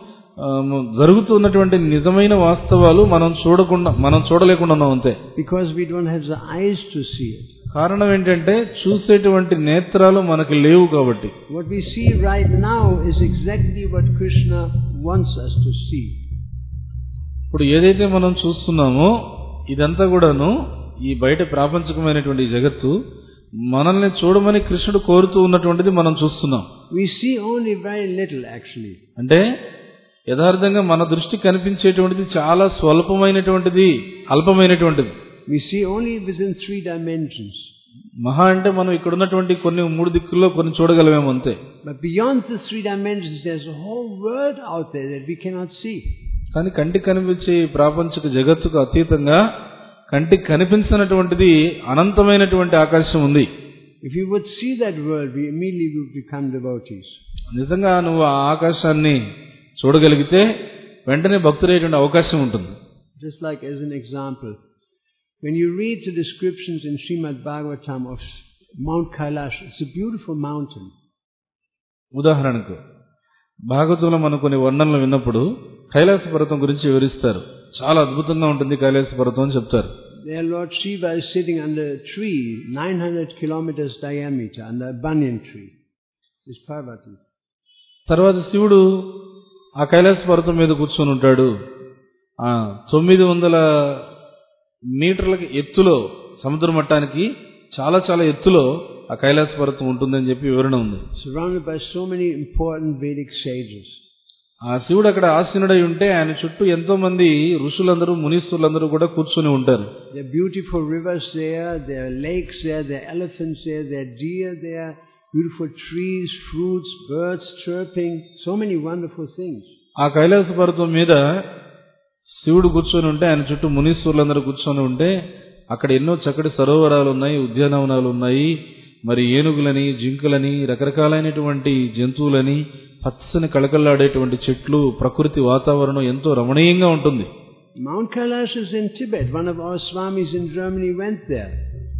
జరుగుతున్నటువంటి నిజమైన వాస్తవాలు మనం చూడకుండా మనం చూడలేకుండా ఉన్నాం అంతే. Because we don't have the eyes to see it. కారణం ఏంటంటే చూసేటువంటి నేత్రాలు మనకు లేవు కాబట్టి. What we see right now is exactly what Krishna wants us to see. ఇప్పుడు ఏదైతే మనం చూస్తున్నామో ఇదంతా కూడాను ఈ బయట ప్రాపంచికమైనటువంటి జగత్తు మనల్ని చూడమని కృష్ణుడు కోరుతూ ఉన్నటువంటిది మనం చూస్తున్నాం. We see only very little actually. అంటే యథార్థంగా మన దృష్టి కనిపించేటువంటిది చాలా స్వల్పమైనటువంటిది, అల్పమైనటువంటిది. We see only within three dimensions. మహా అంటే మనం ఇక్కడ ఉన్నటువంటి కొన్ని మూడు దిక్కుల్లో కొన్ని చూడగలమేమో అంతే. But beyond the three dimensions there's a whole world out there that we cannot see. కానీ కంటికి కనిపించే ప్రాపంచిక జగత్తుకు అతీతంగా కంటికి కనిపించినటువంటిది అనంతమైనటువంటి ఆకాశం ఉంది. If you would see that world, we immediately would become devotees. నిజంగా నువ్వు ఆ ఆకాశాన్ని చూడగలిగితే వెంటనే భక్తుడయ్యేటువంటి అవకాశం ఉంటుంది. Just like as an example, when you read the descriptions in Srimad Bhagavatam of Mount Kailash, it's a beautiful mountain. ఉదాహరణకు భాగవతంలో మనం కొన్ని వర్ణనలు విన్నప్పుడు కైలాస పర్వతం గురించి వివరిస్తారు. చాలా అద్భుతంగా ఉంటుంది కైలాస పర్వతం అని చెప్తారు. There Lord Shiva is sitting under a tree nine hundred kilometers diameter, under a banyan tree. This Parvati. తర్వాత శివుడు ఆ కైలాస పర్వతం మీద కూర్చొని ఉంటాడు. ఆ తొమ్మిది వందల మీటర్లకి ఎత్తులో, సముద్ర మట్టానికి చాలా చాలా ఎత్తులో ఆ కైలాస పర్వతం ఉంటుందని చెప్పి వివరణ ఉంది. Surrounded by so many important Vedic sages. ఆ శివుడు అక్కడ ఆసీనుడై ఉంటే ఆయన చుట్టూ ఎంతో మంది ఋషులందరూ మునీశ్వరులందరూ కూడా కూర్చొని ఉంటారు. There are beautiful rivers there, there are lakes there, there are elephants there, there are deer there, beautiful trees, fruits, birds chirping, so many wonderful things. ఆ కైలాస పర్వతం మీద శివుడు కూర్చొని ఉంటే ఆయన చుట్టూ మునీశ్వరులందరూ కూర్చొని ఉంటే అక్కడ ఎన్నో చక్కటి సరోవరాలు ఉన్నాయి, ఉద్యానవనాలు ఉన్నాయి, మరి ఏనుగులని, జింకలని, రకరకాలైనటువంటి జంతువులని, పచ్చని కళకళలాడేటువంటి చెట్లు, ప్రకృతి వాతావరణం ఎంతో రమణీయంగా ఉంటుంది. Mount Kailash is in Tibet. One of our swamis in Germany went there.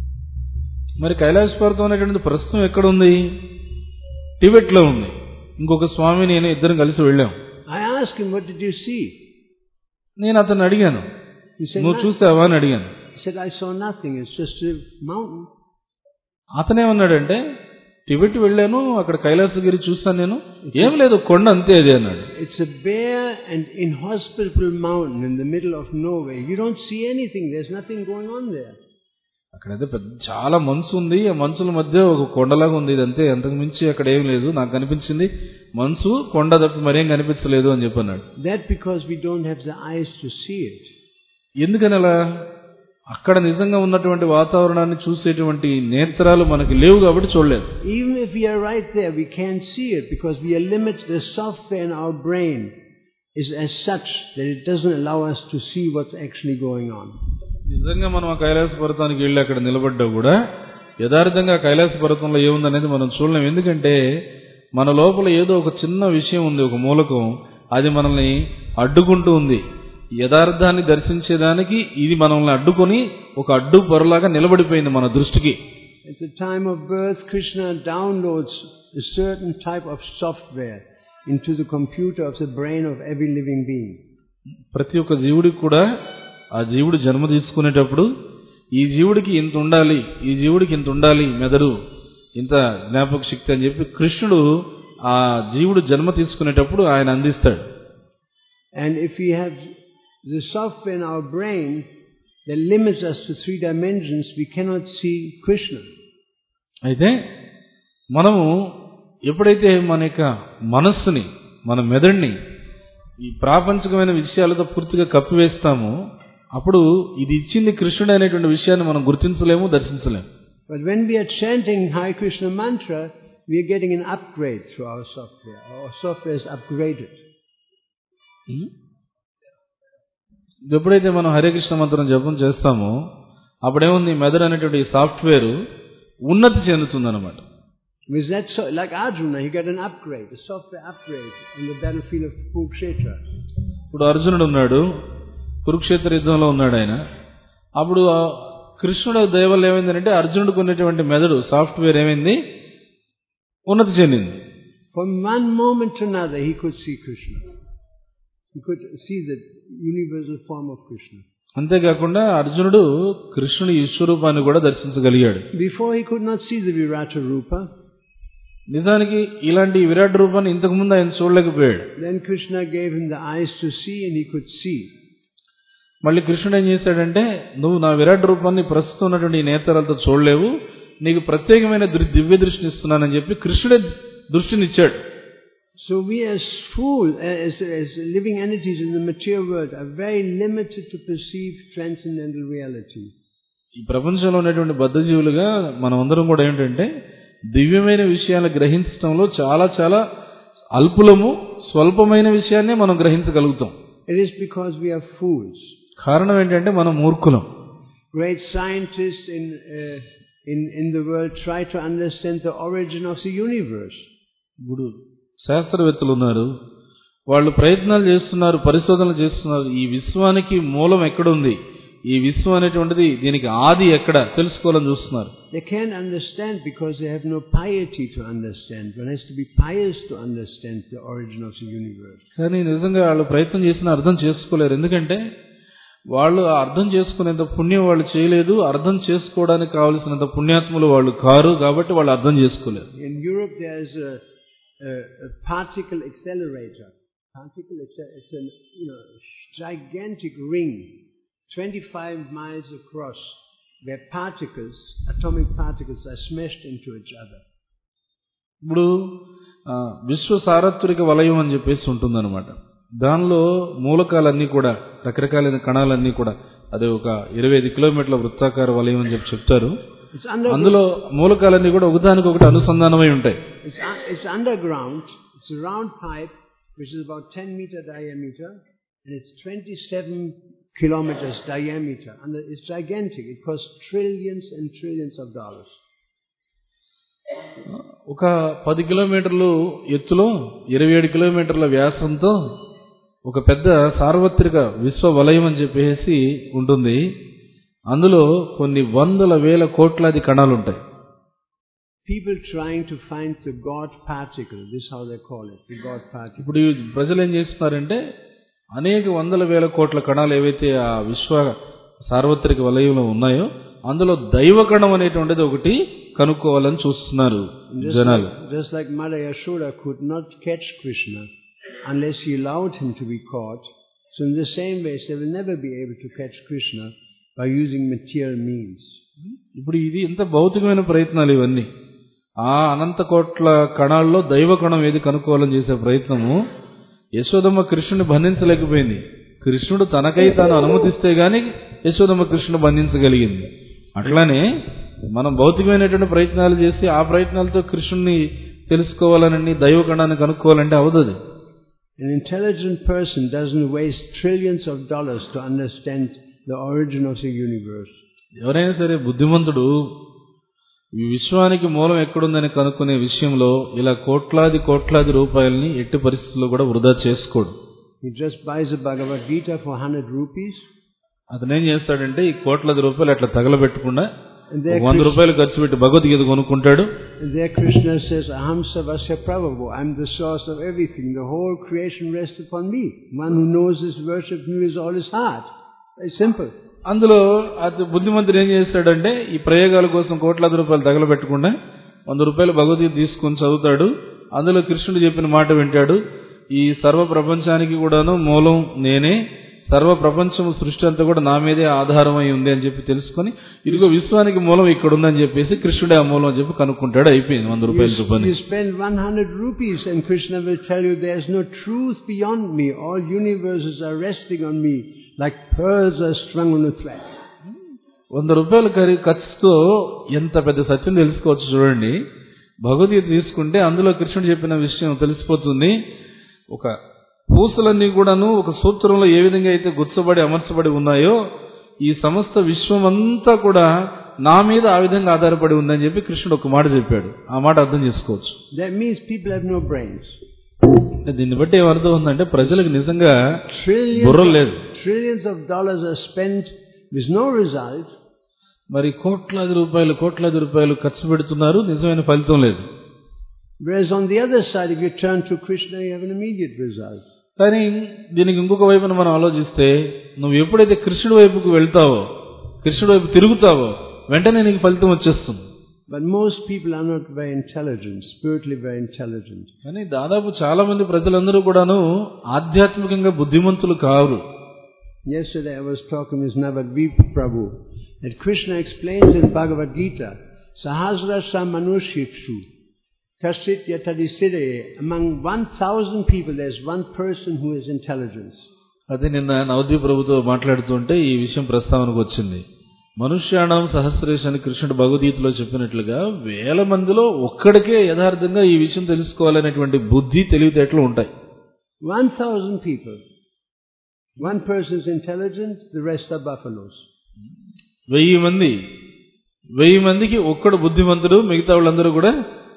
మరి కైలాస పర్వతం అనేటువంటిది ప్రస్తుతం ఎక్కడ ఉంది? టిబెట్ లో ఉంది. ఇంకొక స్వామి నేను ఇద్దరం కలిసి వెళ్ళాం. I asked him, what did you see? నేను అతన్ని అడిగాను, నువ్వు చూసావా అని అడిగాను. He said, I saw nothing, it's just a mountain. అతనేమన్నాడంటే, టిబెట్ వెళ్ళాను, అక్కడ కైలాసగిరి చూస్తాను, నేను ఏం లేదు, కొండ అంతే అది అన్నాడు. It's a bare and inhospitable mountain in the middle of nowhere. You don't see anything, there's nothing going on there. అక్కడైతే పెద్ద చాలా మంచు ఉంది, ఆ మంచుల మధ్య ఒక కొండలాగా ఉంది, ఇదంతే, అంతకు మించి అక్కడ ఏం లేదు, నాకు కనిపించింది మంచు, కొండ తప్పి మరేం కనిపించలేదు అని చెప్పన్నాడు. That because we don't have the eyes to see it. ఎందుకని అలా? అక్కడ నిజంగా ఉన్నటువంటి వాతావరణాన్ని చూసేటువంటి నేత్రాలు మనకి లేవు కాబట్టి చూడలేదు. Even if we are right there, we can't see it because we are limited. The software in our brain is as such that it doesn't allow us to see what's actually going on. నిజంగా మనం ఆ కైలాస పర్వతానికి వెళ్ళి అక్కడ నిలబడ్డా కూడా యథార్థంగా కైలాస పర్వతంలో ఏముందనేది మనం చూడలేం. ఎందుకంటే మన లోపల ఏదో ఒక చిన్న విషయం ఉంది, ఒక మూలకం, అది మనల్ని అడ్డుకుంటూ ఉంది. యథార్థాన్ని దర్శించేదానికి ఇది మనల్ని అడ్డుకొని ఒక అడ్డు పొరలాగా నిలబడిపోయింది మన దృష్టికి. At the time of birth, Krishna downloads a certain type of software into the computer of the brain of every living being. ప్రతి ఒక్క జీవుడికి కూడా ఆ జీవుడు జన్మ తీసుకునేటప్పుడు ఈ జీవుడికి ఇంత ఉండాలి, ఈ జీవుడికి ఇంత ఉండాలి మెదడు, ఇంత జ్ఞాపక శక్తి అని చెప్పి కృష్ణుడు ఆ జీవుడు జన్మ తీసుకునేటప్పుడు ఆయన అందిస్తాడు. And if we have the software in our brain that limits us to three dimensions, we cannot see Krishna. అయితే మనము ఎప్పుడైతే మన యొక్క మనస్సుని, మన మెదడుని ఈ ప్రాపంచికమైన విషయాలతో పూర్తిగా కప్పివేస్తామో అప్పుడు ఇది ఇచ్చింది కృష్ణుడు అనేటువంటి విషయాన్ని మనం గుర్తించలేము, దర్శించలేము. But when we are chanting Hare Krishna mantra, we are getting an upgrade through our software. Our software is upgraded. ఎప్పుడైతే మనం హరే కృష్ణ మంత్రం జపం చేస్తామో అప్పుడేముంది, మెదడు అనేటువంటి software Unnati చెందుతుందన్నమాట. With that, so, like Arjuna, he got an upgrade, a software upgrade on the battlefield of Kurukshetra. ఇప్పుడు అర్జునుడు ఉన్నాడు, కురుక్షేత్ర యుద్ధంలో ఉన్నాడు ఆయన. అప్పుడు కృష్ణుడు దయ వల్ల ఏమైందంటే అర్జునుడికి ఉన్నటువంటి మెదడు సాఫ్ట్వేర్ ఏమైంది, ఉన్నతి చెందింది. From one moment to another, he could see Krishna. He could see the universal form of Krishna. అంతేకాకుండా అర్జునుడు కృష్ణుడి విశ్వరూపాన్ని కూడా దర్శించగలిగాడు. Before he could not see the Virata Rupa. నిజానికి ఇలాంటి విరాట్ రూపాన్ని ఇంతకు ముందు ఆయన చూడలేకపోయాడు. Then Krishna gave him the eyes to see and he could see. మళ్ళీ కృష్ణుడు ఏం చేశాడంటే, నువ్వు నా విరాట్ రూపాన్ని ప్రస్తుతం ఉన్నటువంటి ఈ నేత్రాలతో చూడలేవు, నీకు ప్రత్యేకమైన దివ్య దృష్టిని ఇస్తున్నానని చెప్పి కృష్ణుడే దృష్టిని ఇచ్చాడు. So we as fools, as, as living entities in the material world, are very limited to perceive transcendental reality. ఈ ప్రపంచంలో ఉన్నటువంటి బద్ధజీవులుగా మనం అందరం కూడా ఏంటంటే దివ్యమైన విషయాలను గ్రహించడంలో చాలా చాలా అల్పులము, స్వల్పమైన విషయాన్నే మనం గ్రహించగలుగుతాం. It is because we are fools. కారణం ఏంటంటే మనం మూర్ఖులం. Great scientists in uh, in in the world try to understand the origin of the universe. ఇప్పుడు శాస్త్రవేత్తలు ఉన్నారు, వాళ్ళు ప్రయత్నాలు చేస్తున్నారు, పరిశోధనలు చేస్తున్నారు, ఈ విశ్వానికి మూలం ఎక్కడుంది, ఈ విశ్వం అనేటువంటిది దీనికి ఆది ఎక్కడ తెలుసుకోవాలని చూస్తున్నారు. They can't understand because they have no piety to understand. One has to be pious to understand the origin of the universe. కానీ నిజంగా వాళ్ళు ప్రయత్నం చేసినా అర్థం చేసుకోలేరు. ఎందుకంటే వాళ్ళు అర్థం చేసుకునేంత పుణ్యం వాళ్ళు చేయలేదు, అర్థం చేసుకోవడానికి కావలసినంత పుణ్యాత్ములు వాళ్ళు కారు, కాబట్టి వాళ్ళు అర్థం చేసుకోలేరు. In Europe there is a, a, a particle accelerator. Particle accelerator, it's a you know gigantic ring, twenty-five miles across, where particles, atomic particles, are smashed into each other. ఇప్పుడు విశ్వ సార్వత్రిక వలయం అని చెప్పేసి ఉంటుందన్నమాట. దానిలో మూలకాలన్నీ కూడా, రకరకాలైన కణాలన్నీ కూడా, అదే ఒక ఇరవై ఐదు కిలోమీటర్ల వృత్తాకార వలయం అని చెప్పి చెప్తారు. అందులో మూలకాలన్నీ కూడా ఒకదానికొకటి అనుసంధానమై ఉంటాయి. It's, it's underground. It's a round pipe which is about ten meter diameter and it's twenty-seven kilometers diameter. And it's gigantic. It costs trillions and trillions of dollars. ఒక పది కిలోమీటర్లు ఎత్తులో ఇరవై ఏడు కిలోమీటర్ల వ్యాసంతో ఒక పెద్ద సార్వత్రిక విశ్వ వలయం అని చెప్పేసి ఉంటుంది. అందులో కొన్ని వందల వేల కోట్లాది కణాలు ఉంటాయి. People trying to find the God particle, this is how they call it, the God particle. ఇప్పుడు ప్రజలు ఏం చేస్తున్నారంటే అనేక వందల వేల కోట్ల కణాలు ఏవైతే ఆ విశ్వ సార్వత్రిక వలయంలో ఉన్నాయో అందులో దైవ కణం అనేటువంటిది ఒకటి కనుక్కోవాలని చూస్తున్నారు జనాలు. Just like Mother Yashoda could not catch Krishna unless she allowed him to be caught, so in the same way they will never be able to catch Krishna by using material means. ఇప్పుడు ఇది ఎంత భౌతికమైన ప్రయత్నాలు ఇవన్నీ. ఆ అనంత కోట్ల కణాల్లో దైవ కణం ఏది కనుక్కోవాలని చేసే ప్రయత్నము యశోదమ్మ కృష్ణుని బంధించలేకపోయింది. కృష్ణుడు తనకై తాను అనుమతిస్తే గాని యశోదమ్మ కృష్ణుని బంధించగలిగింది. అట్లానే మనం భౌతికమైనటువంటి ప్రయత్నాలు చేసి ఆ ప్రయత్నాలతో కృష్ణుని తెలుసుకోవాలని దైవ కణాన్ని కనుక్కోవాలంటే అవదది. An intelligent person doesn't waste trillions of dollars to understand the origin of the universe. ఎవరైనా సరే బుద్ధిమంతుడు ఈ విశ్వానికి మూలం ఎక్కడుందని కనుక్కునే విషయంలో ఇలా కోట్లాది కోట్లాది రూపాయలని ఎట్టి పరిస్థితుల్లో కూడా వృధా చేసుకోడు. He just buys a Bhagavad Gita for one hundred rupees. అతను ఏం చేస్తాడంటే ఈ కోట్లాది రూపాయలు అట్లా తగలబెట్టకుండా వంద రూపాయలు ఖర్చు పెట్టి Bhagavad Gita కొనుక్కుంటాడు. There Krishna says, Aham Savasya Prabhavo, I am the source of everything. The whole creation rests upon me. One who knows his worship me with all his heart. Very simple. అందులో అది బుద్ధిమంతుడు ఏం చేస్తాడంటే ఈ ప్రయోగాల కోసం కోట్లాది రూపాయలు తగలబెట్టకుండా వంద రూపాయలు భగవద్గీత తీసుకొని చదువుతాడు. అందులో కృష్ణుడు చెప్పిన మాట వింటాడు. ఈ సర్వ ప్రపంచానికి కూడాను మూలం నేనే, సర్వ ప్రపంచం సృష్టి అంతా కూడా నా మీదే ఆధారమై ఉంది అని చెప్పి తెలుసుకొని ఇదిగో విశ్వానికి మూలం ఇక్కడ ఉందని చెప్పేసి కృష్ణుడే ఆ మూలం అని చెప్పి కనుక్కుంటాడు. అయిపోయింది వంద రూపాయల రూపాయలు. You spend one hundred rupees and Krishna will tell you there is no truth beyond me. All universes are resting on me like pearls are strung on a thread. వంద రూపాయల ఖర్చుతో ఎంత పెద్ద సత్యం తెలుసుకోవచ్చు చూడండి. భగవద్గీత తీసుకుంటే అందులో కృష్ణుడు చెప్పిన విషయం తెలిసిపోతుంది. ఒక పూసలన్నీ కూడాను ఒక సూత్రంలో ఏ విధంగా అయితే గుచ్చబడి అమర్చబడి ఉన్నాయో ఈ సమస్త విశ్వం అంతా కూడా నా మీద ఆ విధంగా ఆధారపడి ఉందని చెప్పి కృష్ణుడు ఒక మాట చెప్పాడు. ఆ మాట అర్థం చేసుకోవచ్చు. That means people have no brains. దీన్ని బట్టి ఏమర్థం ఉందంటే ప్రజలకు నిజంగా బుర్రలు లేదు. Trillions of dollars are spent with no result. మరి కోట్లాది రూపాయలు కోట్లాది రూపాయలు ఖర్చు పెడుతున్నారు, నిజమైన ఫలితం లేదు. Whereas on the other side, if you turn to Krishna, you have an immediate result. కానీ దీనికి ఇంకొక వైపున మనం ఆలోచిస్తే నువ్వు ఎప్పుడైతే కృష్ణుడి వైపుకు వెళ్తావో, కృష్ణుడి వైపు తిరుగుతావో వెంటనే నీకు ఫలితం వచ్చేస్తుంది. But most people are not very intelligent, spiritually very intelligent. కానీ దాదాపు చాలా మంది ప్రజలందరూ కూడాను ఆధ్యాత్మికంగా బుద్ధిమంతులు కారు. Yesterday I was talking with Navadvip Prabhu that Krishna explains in Bhagavad Gita, Sahasrasa Manushikshu Kasit Yatadiside, among one thousand people there is one person who has intelligence. అదే నిన్న నవదీప్ ప్రభుతో మాట్లాడుతుంటే ఈ విషయం ప్రస్తావనకు వచ్చింది. మనుష్యాణం సహస్రేష్ అని కృష్ణుడు భగవద్గీతలో చెప్పినట్లుగా వేల మందిలో ఒక్కడికే యథార్థంగా ఈ విషయం తెలుసుకోవాలనేటువంటి బుద్ధి తెలివితేటలు ఉంటాయి. One thousand people. One person is intelligent, the rest are buffaloes. వెయ్యి మంది వెయ్యి మందికి ఒక్కడు బుద్ధిమంతుడు, మిగతా వాళ్ళందరూ కూడా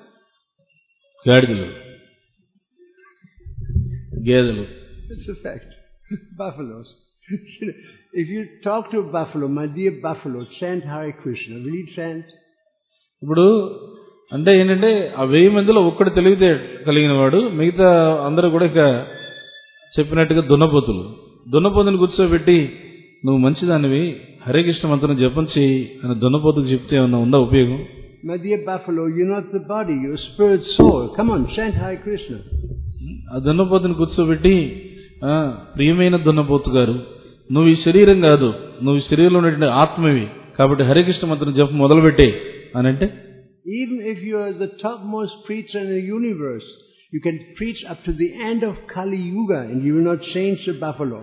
గాడిదలు, గేదెలు. It's a fact. Buffaloes. If you talk to a buffalo, my dear buffalo, chant Hare Krishna. Will he chant? ఇప్పుడు అంటే ఏంటంటే ఆ వెయ్యి మందిలో ఒక్కడు తెలివితే కలిగిన వాడు, మిగతా అందరూ కూడా ఇక చెప్పినట్టుగా దున్నపోతులు. దున్నపోతుని కూర్చోబెట్టి నువ్వు మంచిదానివి హరే కృష్ణ మంత్రం జపం చేయి అని దున్నపోతుకు చెప్తే ఏమన్నా ఉందా ఉపయోగం? My dear buffalo, you're not the body, you're spirit soul. Come on, chant Hare Krishna. ఆ దున్నపోతుని కూర్చోబెట్టి ప్రియమైన దున్నపోతు గారు, నువ్వు ఈ శరీరం కాదు, నువ్వు ఈ శరీరంలో ఉన్నటువంటి ఆత్మవి, కాబట్టి హరే కృష్ణ మంత్రం జపం మొదలుపెట్టే అని అంటే, even if you are the topmost preacher in the universe, you can preach up to the end of Kali Yuga and you will not change the buffalo.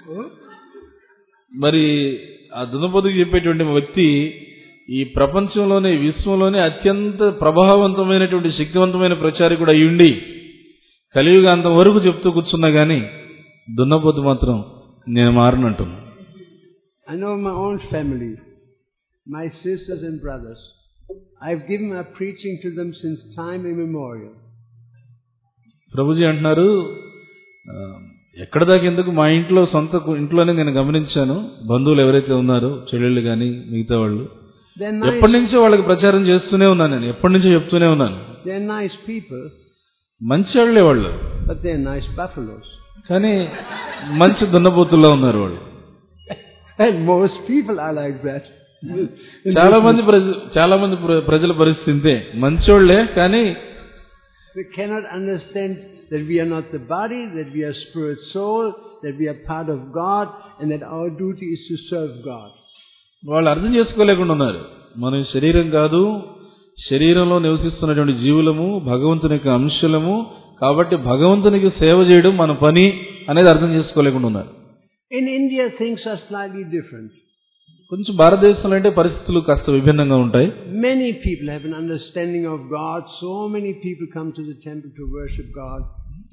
మరి ఆ దున్నపోతుకు చెప్పేటువంటి వ్యక్తి ఈ ప్రపంచంలోనే విశ్వంలోనే అత్యంత ప్రభావవంతమైనటువంటి శక్తివంతమైన ప్రచారకుడు అయ్యుండి కలియుగాంతం వరకు చెప్తూ కూర్చున్నా గానీ దున్నపోతు మాత్రం నేను మారనంటున్నా. I know my own family, my sisters and brothers. I've given up preaching to them since time immemorial. Prabhuji అంటున్నారు, ఎక్కడ దాకా ఎందుకు మా ఇంట్లో సొంత ఇంట్లోనే నేను గమనించాను, బంధువులు ఎవరైతే ఉన్నారో చెల్లెళ్ళు కానీ మిగతా వాళ్ళు ఎప్పటి నుంచో వాళ్ళకి ప్రచారం చేస్తూనే ఉన్నాను, నేను ఎప్పటి నుంచో చెప్తూనే ఉన్నాను. They're nice people, మంచి వాళ్ళే వాళ్ళు, but they're nice buffaloes. కానీ మంచి దున్నపోతుల్లో ఉన్నారు వాళ్ళు. And most people are like that. చాలా మంది చాలా మంది ప్రజల పరిస్థితి మంచోళ్లే, కానీ they cannot understand that we are not the body, that we are spirit soul, that we are part of God, and that our duty is to serve God. వాళ్ళు అర్థం చేసుకోలేకుండా ఉన్నారు. మనం శరీరం కాదు, శరీరంలో నివసిస్తున్నటువంటి జీవులము, భగవంతుని యొక్క అంశలము, కాబట్టి భగవంతునికి సేవ చేయడం మన పని అనేది అర్థం చేసుకోలేకుండా ఉన్నారు. In India things are slightly different. కొంచెం భారతదేశంలో అంటే పరిస్థితులు కాస్త విభిన్నంగా ఉంటాయి. Many people have an understanding of God. So many people come to the temple to worship God.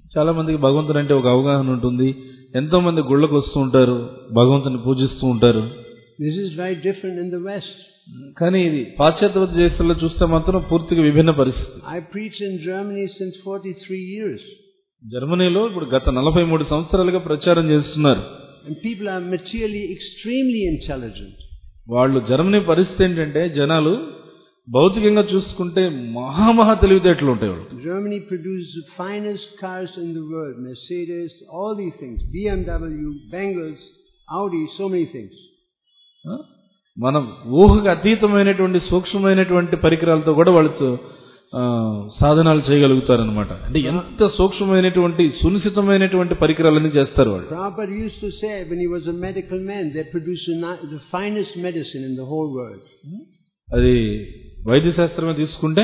చాలా మందికి భగవంతుడు అంటే ఒక అవగాహన ఉంటుంది. ఎంతో మంది గుళ్ళకు వస్తూ ఉంటారు, భగవంతుని పూజిస్తూ ఉంటారు. This is very different in the West. కానీ ఇది పాశ్చాత్య దేశాల్లో చూస్తే మాత్రం పూర్తిగా విభిన్న పరిస్థితి. I preach in Germany since forty-three years. జర్మనీలో ఇప్పుడు గత నలభై మూడు సంవత్సరాలుగా ప్రచారం చేస్తున్నారు. And people are materially extremely intelligent. వాళ్ళు జర్మనీ పరిస్థితి ఏంటంటే జనాలు భౌతికంగా చూసుకుంటే మహామహా తెలివితేటలు ఉంటాయి. వాళ్ళు Germany produces the finest cars in the world, Mercedes, all these things, B M W, Bengals, Audi, so many things. మనం ఊహకు అతీతమైనటువంటి సూక్ష్మమైనటువంటి పరికరాలతో కూడా వాళ్ళు సాధనాలు చేయగలుగుతారనమాట. అంటే ఎంత సూక్ష్మమైనటువంటి సునిశ్చితమైనటువంటి పరికరాలన్నీ చేస్తారు వాళ్ళు. Prabhupada used to say when he was a medical man, they produce the finest medicine in the whole world. అది వైద్య శాస్త్రమే తీసుకుంటే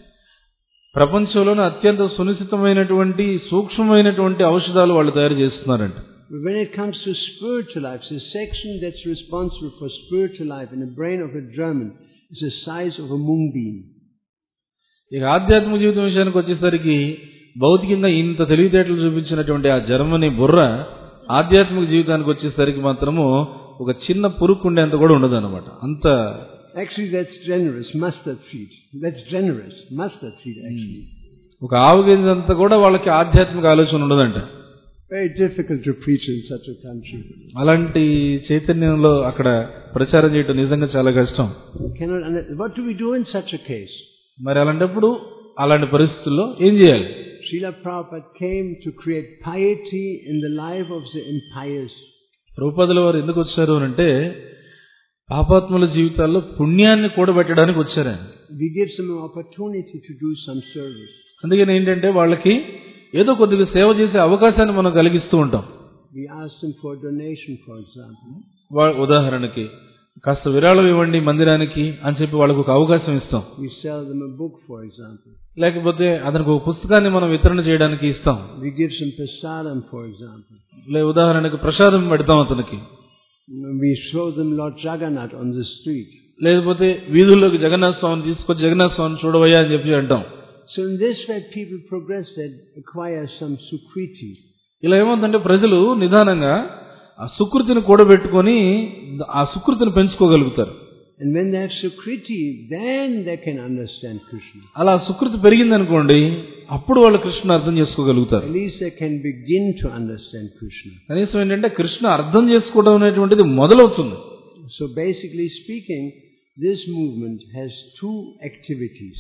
ప్రపంచంలోనే అత్యంత సునిశ్చితమైనటువంటి సూక్ష్మమైనటువంటి ఔషధాలు వాళ్ళు తయారు చేస్తున్నారంట. When it comes to spiritual life, the section that's responsible for spiritual life in the brain of a German is the size of a moonbeam. ఇక ఆధ్యాత్మిక జీవితం విషయానికి వచ్చేసరికి భౌతికంగా ఇంత తెలివితేటలు చూపించినటువంటి ఆ జర్మనీ బుర్ర ఆధ్యాత్మిక జీవితానికి వచ్చేసరికి మాత్రము ఒక చిన్న పురుక్కుండేంత కూడా ఉండదు అనమాట. అంత Actually, that's generous, mustard seed. That's generous, mustard seed actually. ఒక ఆవు గింజంతా కూడా వాళ్ళకి ఆధ్యాత్మిక ఆలోచన ఉండదంట. Very difficult to preach in such a country. అలాంటి చైతన్యంలో అక్కడ ప్రచారం చేయడం నిజంగా చాలా కష్టం. Cannot. What do we do in such a case? మరి అలాంటప్పుడు అలాంటి పరిస్థితుల్లో ఏం చేయాలి? Srila Prabhupada came to create piety in the life of the impious. ప్రభుపాదుల వారు ఎందుకు వచ్చారు అంటే పాపాత్ముల జీవితాల్లో పుణ్యాన్ని కూడబెట్టడానికి వచ్చారు. We give them an opportunity to do some service. అందుకని ఏంటంటే వాళ్ళకి ఏదో కొద్దిగా సేవ చేసే అవకాశాన్ని మనం కలిగిస్తూ ఉంటాం. We ask them for donation, for example. ఉదాహరణకి కాస్త విరాళం ఇవ్వండి మందిరానికి అని చెప్పి వాళ్ళకు ఒక అవకాశం ఇస్తాం. We sell them a book, for example. లేకపోతే అతనికి ఒక పుస్తకాన్ని మనం వితరణ చేయడానికి ఇస్తాం. We give some prasadam, for example. లే ఉదాహరణకి ప్రసాదం పెడతాం అతనికి. We show them Lord Jagannath on the street. లేకపోతే వీధుల్లోకి జగన్నాథ స్వామిని తీసుకొచ్చి జగన్నాథ స్వామిని చూడవయ్యా అని చెప్పి అంటాం. So in this way people progress, they acquire some sukriti. ఇలా ఏమంటే ప్రజలు నిదానంగా ఆ సుకృతిని కూడబెట్టుకొని ఆ సుకృతిని పెంచుకోగలుగుతారు. And when they have sukriti, then they can understand Krishna. అలా సుకృతి పెరిగిందనుకోండి అప్పుడు వాళ్ళు కృష్ణ అర్థం చేసుకోగలుగుతారు. At least they can begin to understand Krishna. కనీసం ఏంటంటే కృష్ణ అర్థం చేసుకోవడం అనేటువంటిది మొదలవుతుంది. So basically speaking, this movement has two activities.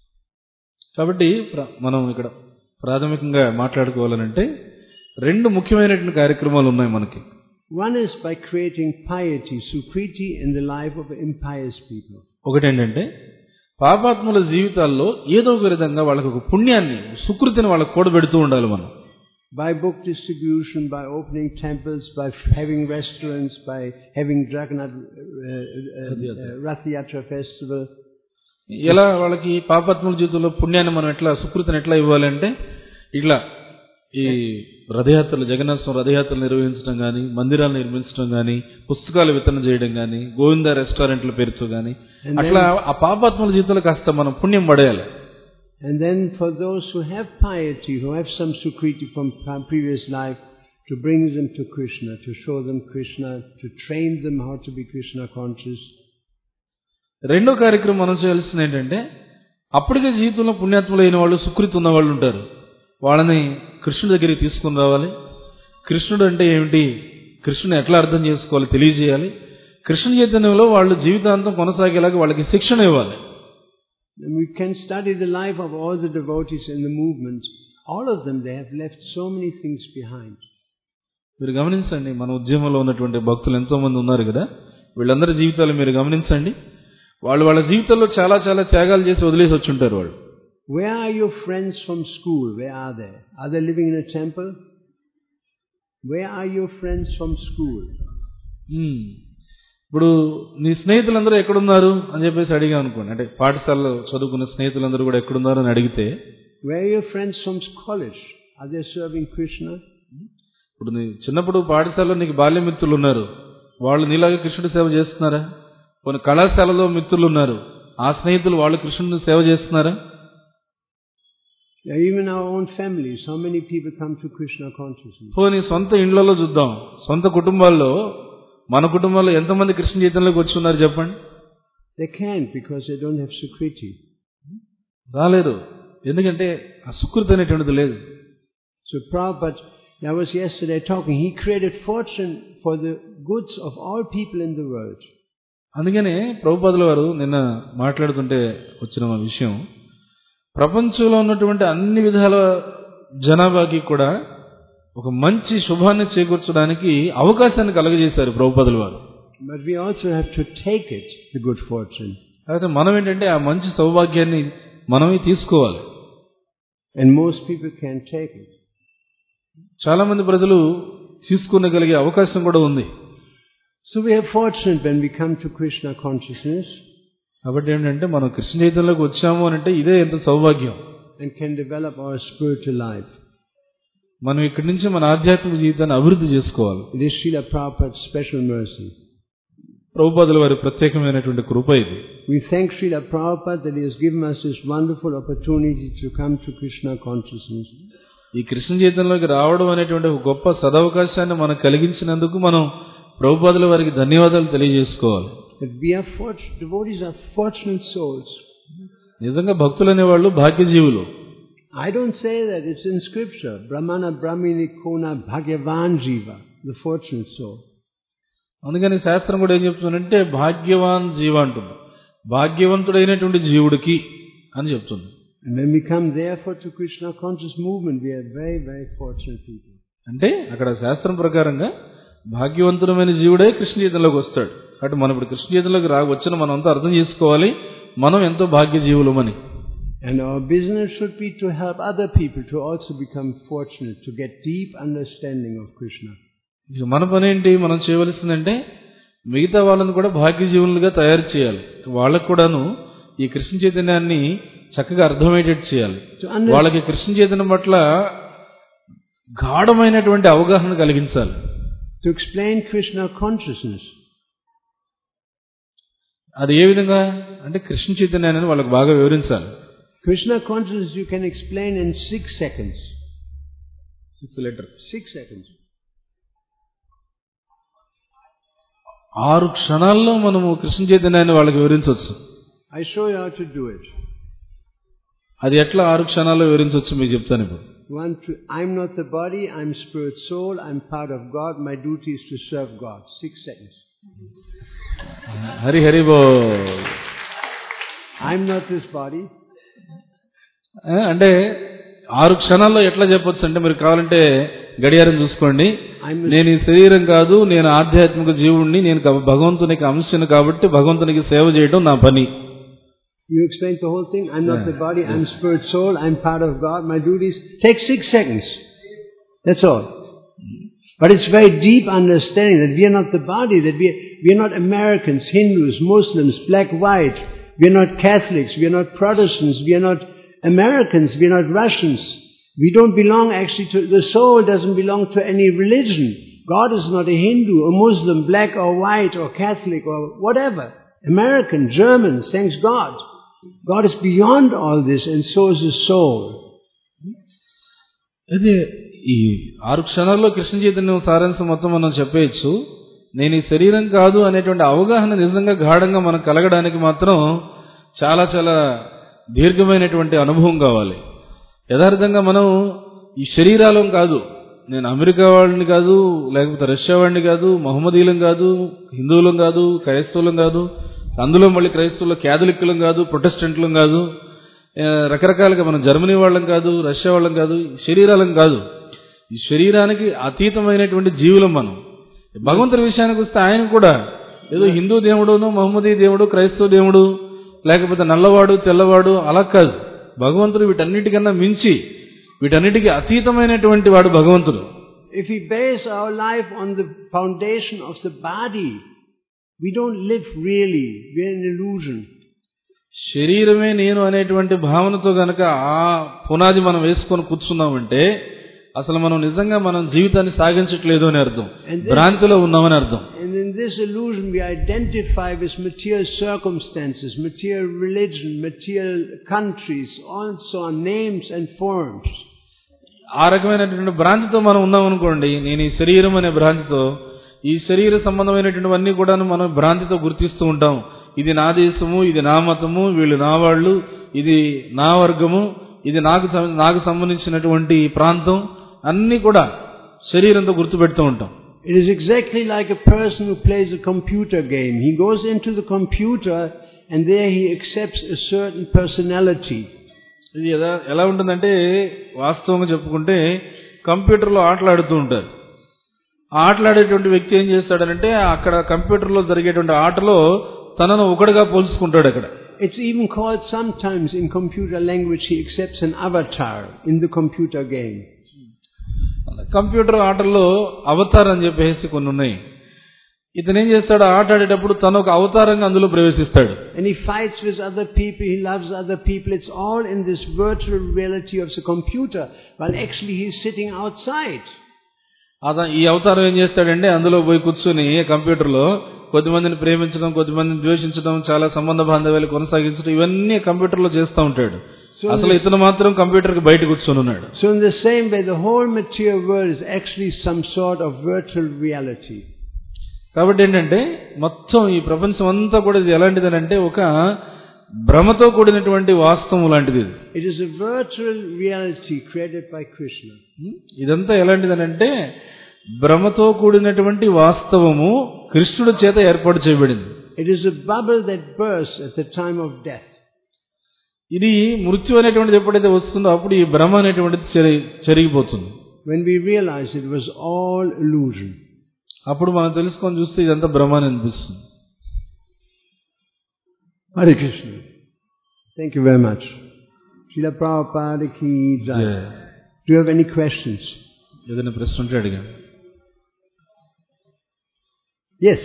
కాబట్టి మనం ఇక్కడ ప్రాథమికంగా మాట్లాడుకోవాలంటే రెండు ముఖ్యమైనటువంటి కార్యక్రమాలు ఉన్నాయి మనకి. One is by creating piety, sukriti in the life of impious people. ఒకటి ఏంటంటే పాపాత్ముల జీవితాల్లో ఏదో ఒక విధంగా వాళ్ళకి ఒక పుణ్యాన్ని సుకృతిని వాళ్ళకి కూడబెడుతూ ఉండాలి మనం. By book distribution, by opening temples, by having restaurants, by having Jagannath uh, uh, uh, Rath Yatra festival. ఎలా వాళ్ళకి పాపాత్ముల జీవితంలో పుణ్యాన్ని మనం ఎట్లా సుకృతిని ఎట్లా ఇవ్వాలంటే ఇట్లా ఈ రథయాత్రలు జగన్నాథ స్వామి రథయాత్రలు నిర్వహించడం కానీ, మందిరాలు నిర్మించడం కానీ, పుస్తకాలు వితరణ చేయడం కానీ, గోవింద రెస్టారెంట్ల పేరుతో కానీ అట్లా ఆ పాపాత్ముల జీవితంలో కాస్త మనం పుణ్యం పడేయాలి. And then for those who have piety, who have some sukriti from previous life, to bring them to Krishna, to show them Krishna, to train them how to be Krishna conscious. రెండో కార్యక్రమం మనం చేయాల్సింది ఏంటంటే అప్పటికే జీవితంలో పుణ్యాత్ములైన వాళ్ళు సుకృతి ఉన్న వాళ్ళు ఉంటారు. వాళ్ళని కృష్ణుడి దగ్గరికి తీసుకుని రావాలి. కృష్ణుడు అంటే ఏమిటి, కృష్ణుని ఎట్లా అర్థం చేసుకోవాలి తెలియజేయాలి. కృష్ణ చైతన్యంలో వాళ్ళు జీవితాంతం కొనసాగేలాగా వాళ్ళకి శిక్షణ ఇవ్వాలి. We can study the life of all the devotees in the movement. All of them, they have left so many things behind. మీరు గమనించండి, మన ఉద్యమంలో ఉన్నటువంటి భక్తులు ఎంతో మంది ఉన్నారు కదా, వీళ్ళందరి జీవితాలు మీరు గమనించండి. వాళ్ళు వాళ్ళ జీవితంలో చాలా చాలా త్యాగాలు చేసి వదిలేసి వచ్చి ఉంటారు. వాళ్ళు Where are your friends from school? Where are they? Are they living in a temple? Where are your friends from school? ఇప్పుడు నీ స్నేహితులందరూ ఎక్కడున్నారు అని చెప్పేసి అడిగా అనుకోండి, అంటే పాఠశాలలో చదువుకున్న స్నేహితులందరూ కూడా ఎక్కడున్నారు అని అడిగితే, Where are your friends from college? Are they serving Krishna? ఇప్పుడు నీ చిన్నప్పుడు పాఠశాలలో నీకు బాల్య మిత్రులు ఉన్నారు, వాళ్ళు నీలాగా కృష్ణుడి సేవ చేస్తున్నారా? కొన్ని కళాశాలలో మిత్రులు ఉన్నారు, ఆ స్నేహితులు వాళ్ళు కృష్ణుడిని సేవ చేస్తున్నారా? Even our own families, how many people come to Krishna consciousness? పోనీ సొంత ఇండ్లలో చూద్దాం, సొంత కుటుంబాల్లో మన కుటుంబాల్లో ఎంతమంది కృష్ణ చైతన్యంలోకి వచ్చి ఉన్నారు చెప్పండి? They can't because they don't have sukriti. రాలేరు, ఎందుకంటే ఆ సుకృతి అనేటువంటిది లేదు. So Prabhupada, I was yesterday talking, he created fortune for the goods of all people in the world. అందుకనే ప్రభుపాదుల వారు నిన్న మాట్లాడుతుంటే వచ్చిన విషయం, ప్రపంచంలో ఉన్నటువంటి అన్ని విధాల జనాభాకి కూడా ఒక మంచి శుభాన్ని చేకూర్చడానికి అవకాశాన్ని కలగజేశారు ప్రభుపాదుల వారు. But we also have to take it, the good fortune. అయితే మనం ఏంటంటే ఆ మంచి సౌభాగ్యాన్ని మనమే తీసుకోవాలి. And most people can't take it. చాలా మంది ప్రజలు తీసుకునగలిగే అవకాశం కూడా ఉంది. So we are fortunate when we come to Krishna consciousness. కాబట్టి ఏంటంటే మనం కృష్ణ చైతన్యంలోకి వచ్చాము అని అంటే ఇదే ఎంత సౌభాగ్యం. And can develop our spiritual life. మనం ఇక్కడి నుంచి మన ఆధ్యాత్మిక జీవితాన్ని అభివృద్ధి చేసుకోవాలి. It is Srila Prabhupada's special mercy. ప్రభుపాదుల వారి ప్రత్యేకమైనటువంటి కృప ఇది. We thank Srila Prabhupada that he has given us this wonderful opportunity to come to Krishna consciousness. ఈ కృష్ణ చైతన్యంలోకి రావడం అనేటువంటి ఒక గొప్ప సదవకాశాన్ని మనకు కలిగించినందుకు మనం ప్రభుపాదుల వారికి ధన్యవాదాలు తెలియజేసుకోవాలి. That we are fortunate, devotees are fortunate souls. నిజంగా భక్తులు అనేవాళ్ళు భాగ్యజీవులు. I don't say that, it's in scripture. Brahmana brahmini kona bhagyavan jiva, the fortunate soul. అందుకని శాస్త్రం కూడా ఏం చెప్తుందంటే భాగ్యవాన్ జీవ అంటుంది, భాగ్యవంతుడైనటువంటి జీవుడికి అని చెప్తుంది. And when we come therefore to Krishna conscious movement, we are very, very fortunate people. అంటే అక్కడ శాస్త్రం ప్రకారంగా భాగ్యవంతుడమైన జీవుడే కృష్ణ చైతన్యంలోకి వస్తాడు. కాబట్టి మనం ఇప్పుడు కృష్ణ చైతన్యంలోకి రా వచ్చిన మనం అంతా అర్థం చేసుకోవాలి, మనం ఎంతో భాగ్యజీవులమని. And our business should be to help other people to also become fortunate, to get deep understanding of Krishna. మన పని ఏంటి మనం చేయవలసిందంటే మిగతా వాళ్ళని కూడా భాగ్యజీవులుగా తయారు చేయాలి. వాళ్ళకు కూడాను ఈ కృష్ణ చైతన్యాన్ని చక్కగా అర్థమయ్యేటట్టు చేయాలి. వాళ్ళకి కృష్ణ చైతన్యం పట్ల గాఢమైనటువంటి అవగాహన కలిగించాలి. To explain Krishna consciousness. అది ఏ విధంగా అంటే కృష్ణ చైతన్యాన్ని వాళ్ళకి బాగా వివరించాలి. Krishna consciousness you can explain in six seconds. Six letter. Six seconds. ఆరు క్షణాల్లో మనము కృష్ణ చైతన్యాన్ని వాళ్ళకి వివరించవచ్చు. I show you how to do it. అది ఎట్లా ఆరు క్షణాల్లో వివరించవచ్చు మీకు చెప్తాను ఇప్పుడు. One, two, I'm not the body, I'm spirit soul, I'm part of God, my duty is to serve God. Six seconds. Hari Hari boll. I'm not this body. అంటే ఆరు క్షణాల్లో ఎట్లా చెప్పొచ్చు అంటే మీరు కావాలంటే గడియారం చూసుకోండి. నేను ఈ శరీరం కాదు, నేను ఆధ్యాత్మిక జీవుణ్ణి, నేను భగవంతునికి అంశను కాబట్టి భగవంతునికి సేవ చేయడం నా పని. You explain the whole thing. I'm not yeah. the body, I'm spirit soul, I'm part of God, my duties. Take six seconds. That's all. But it's very deep understanding that we are not the body, that we are, we are not Americans, Hindus, Muslims, black, white. We are not Catholics, we are not Protestants, we are not Americans, we are not Russians. We don't belong actually to, the soul doesn't belong to any religion. God is not a Hindu, a Muslim, black or white or Catholic or whatever. American, German, thanks God. God is beyond all this and so is his soul. అదే ఈ ఆరు క్షణాల్లో కృష్ణ చైతన్యం సారాంశం మొత్తం మనం చెప్పేయచ్చు. నేను ఈ శరీరం కాదు అనేటువంటి అవగాహన నిజంగా గాఢంగా మనకు కలగడానికి మాత్రం చాలా చాలా దీర్ఘమైనటువంటి అనుభవం కావాలి. యథార్థంగా మనం ఈ శరీరాలం కాదు, నేను అమెరికా వాడిని కాదు, లేకపోతే రష్యా వాడిని కాదు, మహమ్మదీయులం కాదు, హిందువులం కాదు, క్రైస్తవులం కాదు, అందులో మళ్ళీ క్రైస్తవులు క్యాథలిక్కులం కాదు, ప్రొటెస్టెంట్లం కాదు, రకరకాలుగా మనం జర్మనీ వాళ్ళం కాదు, రష్యా వాళ్ళం కాదు, శరీరాలం కాదు. ఈ శరీరానికి అతీతమైనటువంటి జీవులం మనం. భగవంతుడి విషయానికి వస్తే ఆయన కూడా ఏదో హిందూ దేవుడును, మహమ్మదీ దేవుడు, క్రైస్తవ దేవుడు, లేకపోతే నల్లవాడు తెల్లవాడు అలా కాదు. భగవంతుడు వీటన్నిటికన్నా మించి వీటన్నిటికీ అతీతమైనటువంటి వాడు భగవంతుడు. If we base our life on the foundation of the body, we don't live really, we are an illusion. శరీరమే నేను అనేటువంటి భావనతో గనక ఆ పునాది మనం వేసుకొని కూర్చున్నామంటే అసలు మనం నిజంగా మనం జీవితాన్ని సాగించట్లేదు అని అర్థం, భ్రాంతిలో ఉన్నామని అర్థం. And in this illusion we identify with material circumstances, material religion, material countries, also names and forms. ఆ రకమైనటువంటి భ్రాంతితో మనం ఉన్నాం అనుకోండి, నేను ఈ శరీరం అనే భ్రాంతితో, ఈ శరీర సంబంధమైనటువంటివన్నీ కూడా మనం భ్రాంతితో గుర్తిస్తూ ఉంటాం. ఇది నా దేశము, ఇది నా మతము, వీళ్ళు నా వాళ్ళు, ఇది నా వర్గము, ఇది నాకు నాకు సంబంధించినటువంటి ప్రాంతం, అన్ని కూడా శరీరంతో గుర్తుపెడుతూ ఉంటాం. It is exactly like a person who plays a computer game. He goes into the computer and there he accepts a certain personality. ఇది ఎలా ఎలా ఉంటుందంటే, వాస్తవంగా చెప్పుకుంటే కంప్యూటర్లో ఆటలాడుతూ ఉంటారు. ఆటలాడేటువంటి వ్యక్తి ఏం చేస్తాడంటే, అక్కడ కంప్యూటర్లో జరిగేటువంటి ఆటలో తనను ఒకటిగా పోల్చుకుంటాడు. అక్కడ It's even called sometimes in computer language he accepts an avatar in the computer game. Computer ఆటల్లో అవతార్ అని చెప్పేసి కొన్ని ఉన్నాయి. ఇతను ఏం చేస్తాడు, ఆట ఆడేటప్పుడు తను ఒక అవతారంగా అందులో ప్రవేశిస్తాడు. And he fights with other people, he loves other people. It's all in this virtual reality of the computer, while actually he's sitting outside. అతను ఈ అవతారం ఏం చేస్తాడంటే, అందులో పోయి కూర్చొని కంప్యూటర్లో కొద్దిమందిని ప్రేమించడం, కొద్దిమందిని ద్వేషించడం, చాలా సంబంధ బాంధవ్యాలు కొనసాగించడం, ఇవన్నీ కంప్యూటర్లో చేస్తూ ఉంటాడు. అసలు ఇతను మాత్రం కంప్యూటర్ కి బయట కూర్చొని ఉన్నాడు. So in the same way the whole material world is actually some sort of virtual reality. కాబట్టి ఏంటంటే, మొత్తం ఈ ప్రపంచం అంతా కూడా ఇది ఎలాంటిదనంటే ఒక భ్రమతో కూడినటువంటి వాస్తవం లాంటిది. It is a virtual reality created by Krishna. ఇదంతా ఎలాంటిదనంటే భ్రమతో కూడినటువంటి వాస్తవము కృష్ణుడి చేత ఏర్పాటు చేయబడింది. It is a bubble that bursts at the time of death. ఇది మృత్యు అనేటువంటిది ఎప్పుడైతే వస్తుందో అప్పుడు ఈ భ్రమ అనేటువంటిది చెరిగిపోతుంది. When we realize it was all illusion. అప్పుడు మనం తెలుసుకొని చూస్తే ఇదంతా భ్రమ అని అనిపిస్తుంది. Hare Krishna. Thank you very much. Srila Prabhupada ki jai. Do you have any questions? ఏదైనా ప్రశ్న ఉంటే అడిగాను. Yes.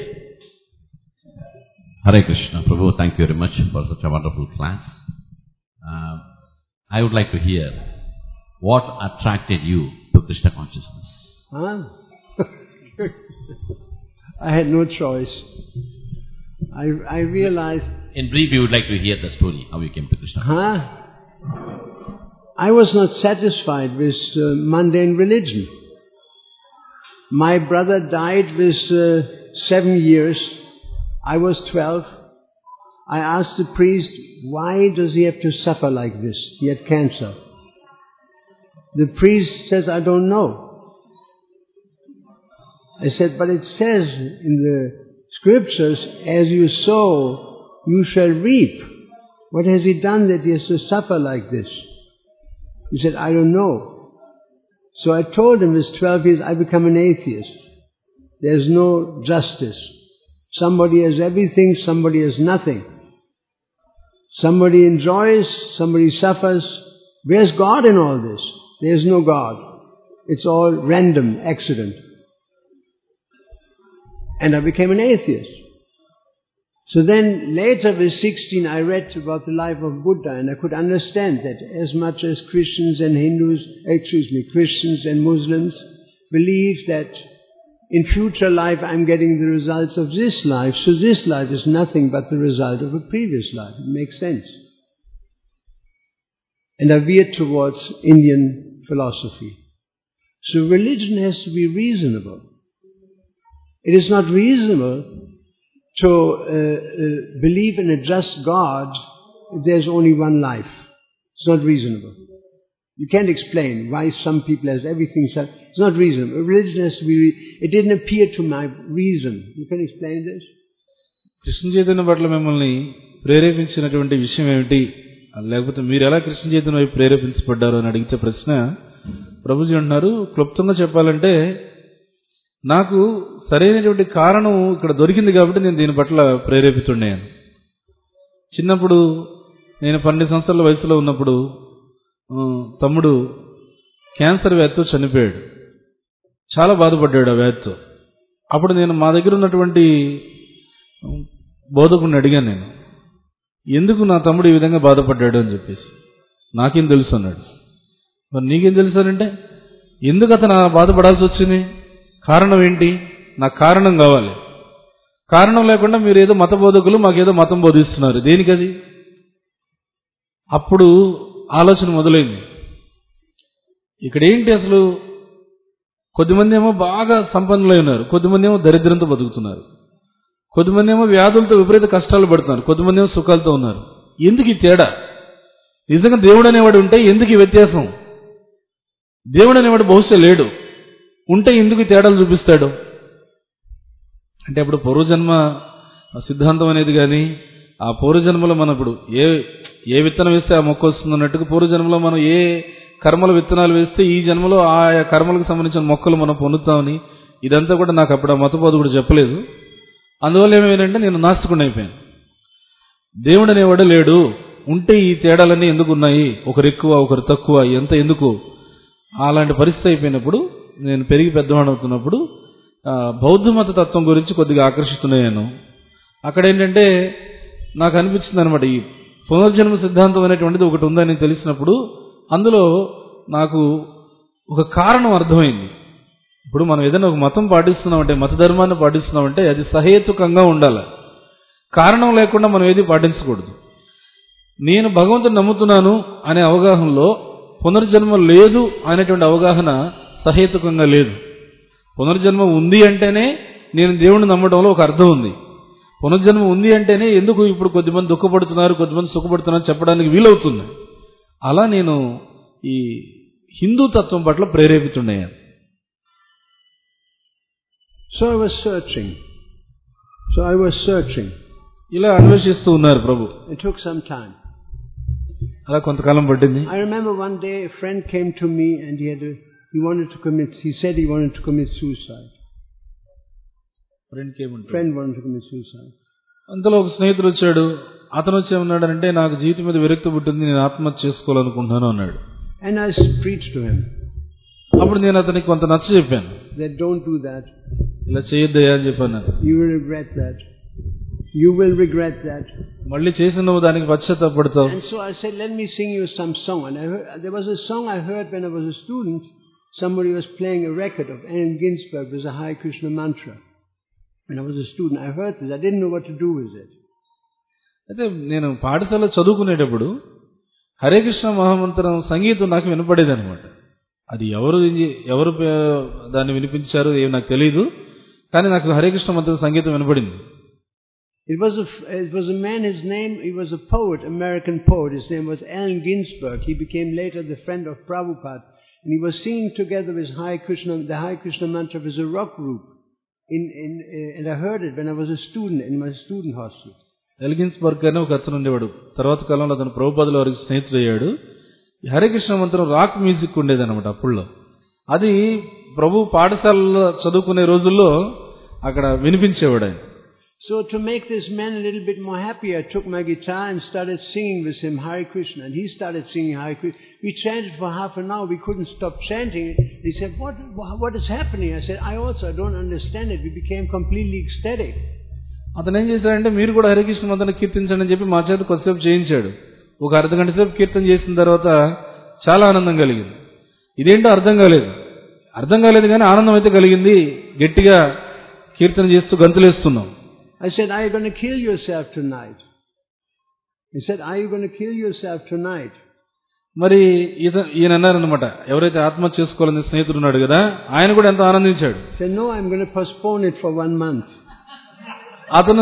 Hare Krishna. Prabhu, thank you very much for such a wonderful class. Uh, I would like to hear what attracted you to Krishna consciousness. Huh? I had no choice. I I realized. In brief, you would like to hear the story how you came to Krishna. Huh? I was not satisfied with uh, mundane religion. My brother died with uh, seven years. I was twelve. I asked the priest, why does he have to suffer like this? He had cancer. The priest says, I don't know. I said, but it says in the scriptures, as you sow, you shall reap. What has he done that he has to suffer like this? He said, I don't know. So I told him, with twelve years, I become an atheist. There's no justice. Somebody has everything, somebody has nothing. Somebody enjoys, somebody suffers. Where's God in all this? There's no God. It's all random, accident. And I became an atheist. So then later with sixteen I read about the life of Buddha and I could understand that as much as Christians and Hindus, excuse me, Christians and Muslims believe that in future life I'm getting the results of this life, so this life is nothing but the result of a previous life. It makes sense. And I veered towards Indian philosophy. So religion has to be reasonable. It is not reasonable to uh, uh, believe in a just God if there's only one life. It's not reasonable. You can't explain why some people has everything. It's not reasonable. Religion has to be, it didn't appear to my reason. You can explain this? Krishna చైతన్యం పట్ల మిమ్మల్ని ప్రేరేపించినటువంటి విషయం ఏమిటి, లేకపోతే మీరు ఎలా కృష్ణ చైతన్యం వైపు ప్రేరేపించబడ్డారు అని అడిగితే ప్రశ్న, ప్రభుజీ అంటున్నారు, క్లుప్తంగా చెప్పాలంటే నాకు సరైనటువంటి కారణం ఇక్కడ దొరికింది కాబట్టి నేను దీని పట్ల ప్రేరేపితున్నాను. చిన్నప్పుడు నేను పన్నెండు సంవత్సరాల వయసులో ఉన్నప్పుడు తమ్ముడు క్యాన్సర్ వ్యాధితో చనిపోయాడు. చాలా బాధపడ్డాడు ఆ వ్యాధితో. అప్పుడు నేను మా దగ్గర ఉన్నటువంటి బోధకుడిని అడిగాను, నేను ఎందుకు నా తమ్ముడు ఈ విధంగా బాధపడ్డాడు అని చెప్పేసి. నాకేం తెలుసు అన్నాడు. మరి నీకేం తెలుసు అంటే, ఎందుకు అతను బాధపడాల్సి వచ్చింది, కారణం ఏంటి, నాకు కారణం కావాలి. కారణం లేకుండా మీరు ఏదో మత బోధకులు మాకేదో మతం బోధిస్తున్నారు, దేనికది? అప్పుడు ఆలోచన మొదలైంది. ఇక్కడ ఏంటి అసలు? కొద్దిమంది ఏమో బాగా సంపన్నులై ఉన్నారు, కొద్దిమంది ఏమో దరిద్రంతో బతుకుతున్నారు, కొద్దిమంది ఏమో వ్యాధులతో విపరీత కష్టాలు పడుతున్నారు, కొద్దిమంది ఏమో సుఖాలతో ఉన్నారు. ఎందుకు ఈ తేడా? నిజంగా దేవుడు అనేవాడు ఉంటే ఎందుకు ఈ వ్యత్యాసం? దేవుడు అనేవాడు బహుశా లేడు, ఉంటే ఎందుకు ఈ తేడాలు చూపిస్తాడు? అంటే అప్పుడు పూర్వజన్మ సిద్ధాంతం అనేది కానీ, ఆ పూర్వజన్మలో మనం ఇప్పుడు ఏ ఏ విత్తనం వేస్తే ఆ మొక్క వస్తుంది అన్నట్టుగా పూర్వజన్మలో మనం ఏ కర్మల విత్తనాలు వేస్తే ఈ జన్మలో ఆయా కర్మలకు సంబంధించిన మొక్కలు మనం పొందుతామని, ఇదంతా కూడా నాకు అప్పుడు ఆ మతబోధకుడు చెప్పలేదు. అందువల్ల ఏమైందంటే నేను నాస్తికుడిని అయిపోయాను. దేవుడు అనేవాడు లేడు, ఉంటే ఈ తేడాలన్నీ ఎందుకు ఉన్నాయి? ఒకరు ఎక్కువ ఒకరు తక్కువ, ఎంత ఎందుకు? అలాంటి పరిస్థితి అయిపోయినప్పుడు, నేను పెరిగి పెద్దవాడు అవుతున్నప్పుడు బౌద్ధ మత తత్వం గురించి కొద్దిగా ఆకర్షితున్నాను. అక్కడ ఏంటంటే నాకు అనిపించింది అనమాట, ఈ పునర్జన్మ సిద్ధాంతం అనేటువంటిది ఒకటి ఉందని తెలిసినప్పుడు అందులో నాకు ఒక కారణం అర్థమైంది. ఇప్పుడు మనం ఏదైనా ఒక మతం పాటిస్తున్నామంటే, మత ధర్మాన్ని పాటిస్తున్నామంటే అది సహేతుకంగా ఉండాలి, కారణం లేకుండా మనం ఏది పాటించకూడదు. నేను భగవంతుని నమ్ముతున్నాను అనే అవగాహనలో పునర్జన్మ లేదు అనేటువంటి అవగాహన సహేతుకంగా లేదు. పునర్జన్మ ఉంది అంటేనే నేను దేవుణ్ణి నమ్మడంలో ఒక అర్థం ఉంది. పునర్జన్మ ఉంది అంటేనే ఎందుకు ఇప్పుడు కొద్దిమంది దుఃఖపడుతున్నారు, కొద్దిమంది సుఖపడుతున్నారు చెప్పడానికి వీలవుతుంది. అలా నేను ఈ హిందూ తత్వం పట్ల ప్రేరేపితున్నాను. So I was searching. So I was searching. ఇలా అన్వేషిస్తూ ఉన్నారు ప్రభు. It took some time. అలా కొంతకాలం పట్టింది. I remember one day a friend came to me and he had a, he wanted to commit, he said he wanted to commit suicide. Friend came and friend wanted to commit suicide. అంతలో ఒక స్నేహితుడు వచ్చాడు. అతను వచ్చి ఏమన్నాడంటే, నాకు జీవితం మీద విరక్తి పుట్టింది, నేను ఆత్మహత్య చేసుకోవాలనుకుంటున్నాను అన్నాడు. And I preached to him. అప్పుడు నేను అతనికి కొంత నచ్చ చెప్పాను. That don't do that. ఇలా చేయొద్దయ్యా అని చెప్పాను. You will regret that. You will regret that. మళ్ళీ చేసిన నువ్వు దానికి పశ్చాత్తాపడతావు. And so I said, let me sing you some song. And I heard, there was a song I heard when I was a student. Somebody was playing a record of Allen Ginsberg. It was a Hare Krishna mantra. When I was a student, I heard this. I didn't know what to do with it. అయితే నేను పాఠశాలలో చదువుకునేటప్పుడు హరే కృష్ణ మహామంత్రం సంగీతం నాకు వినపడేది అనమాట. అది ఎవరు ఎవరు దాన్ని వినిపించారు ఏమి నాకు తెలియదు, కానీ నాకు హరే కృష్ణ మంత్రం సంగీతం వినపడింది. It was a it was a man. His name he was a poet, American poet. His name was Allen Ginsberg. He became later the friend of Prabhupada, and he was singing together with Hare Krishna. The Hare Krishna mantra was a rock group. In in uh, and I heard it when I was a student in my student hostel. L Ginsberg అనే ఒక అతను ఉండేవాడు. తర్వాత కాలంలో అతను ప్రభుపాదుల వారికి స్నేహితుడయ్యాడు. హరే కృష్ణ మంత్రం రాక్ మ్యూజిక్ ఉండేది అనమాట అప్పుల్లో. అది ప్రభు పాఠశాలలో చదువుకునే రోజుల్లో అక్కడ వినిపించేవాడు ఆయన. So to make this man a little bit more happy, I took my guitar and started singing with him Hare Krishna, and he started singing Hare Krishna. We chanted for half an hour. We couldn't stop chanting. He said, "What? What is happening?" I said, "I also I don't understand it." We became completely ecstatic. అతను ఏం చేశాడంటే, మీరు కూడా హరే కృష్ణ మంత్రాన్ని కీర్తించండి అని చెప్పి మా చేత కొద్దిసేపు చేయించాడు. ఒక అర్ధ గంట సేపు కీర్తన చేసిన తర్వాత చాలా ఆనందం కలిగింది. ఇదేంటో అర్థం కాలేదు అర్థం కాలేదు కానీ ఆనందం అయితే కలిగింది. గట్టిగా కీర్తన చేస్తూ గంతులేస్తున్నాం. I said, "Are you going to kill yourself tonight?" He said, "Are you going to kill yourself tonight?" మరి ఈయన అన్నారనమాట, ఎవరైతే ఆత్మహత్య చేసుకోవాలని స్నేహితుడు ఉన్నాడు కదా, ఆయన కూడా ఎంతో ఆనందించాడు. He said, "No, I'm going to postpone it for one month." అతను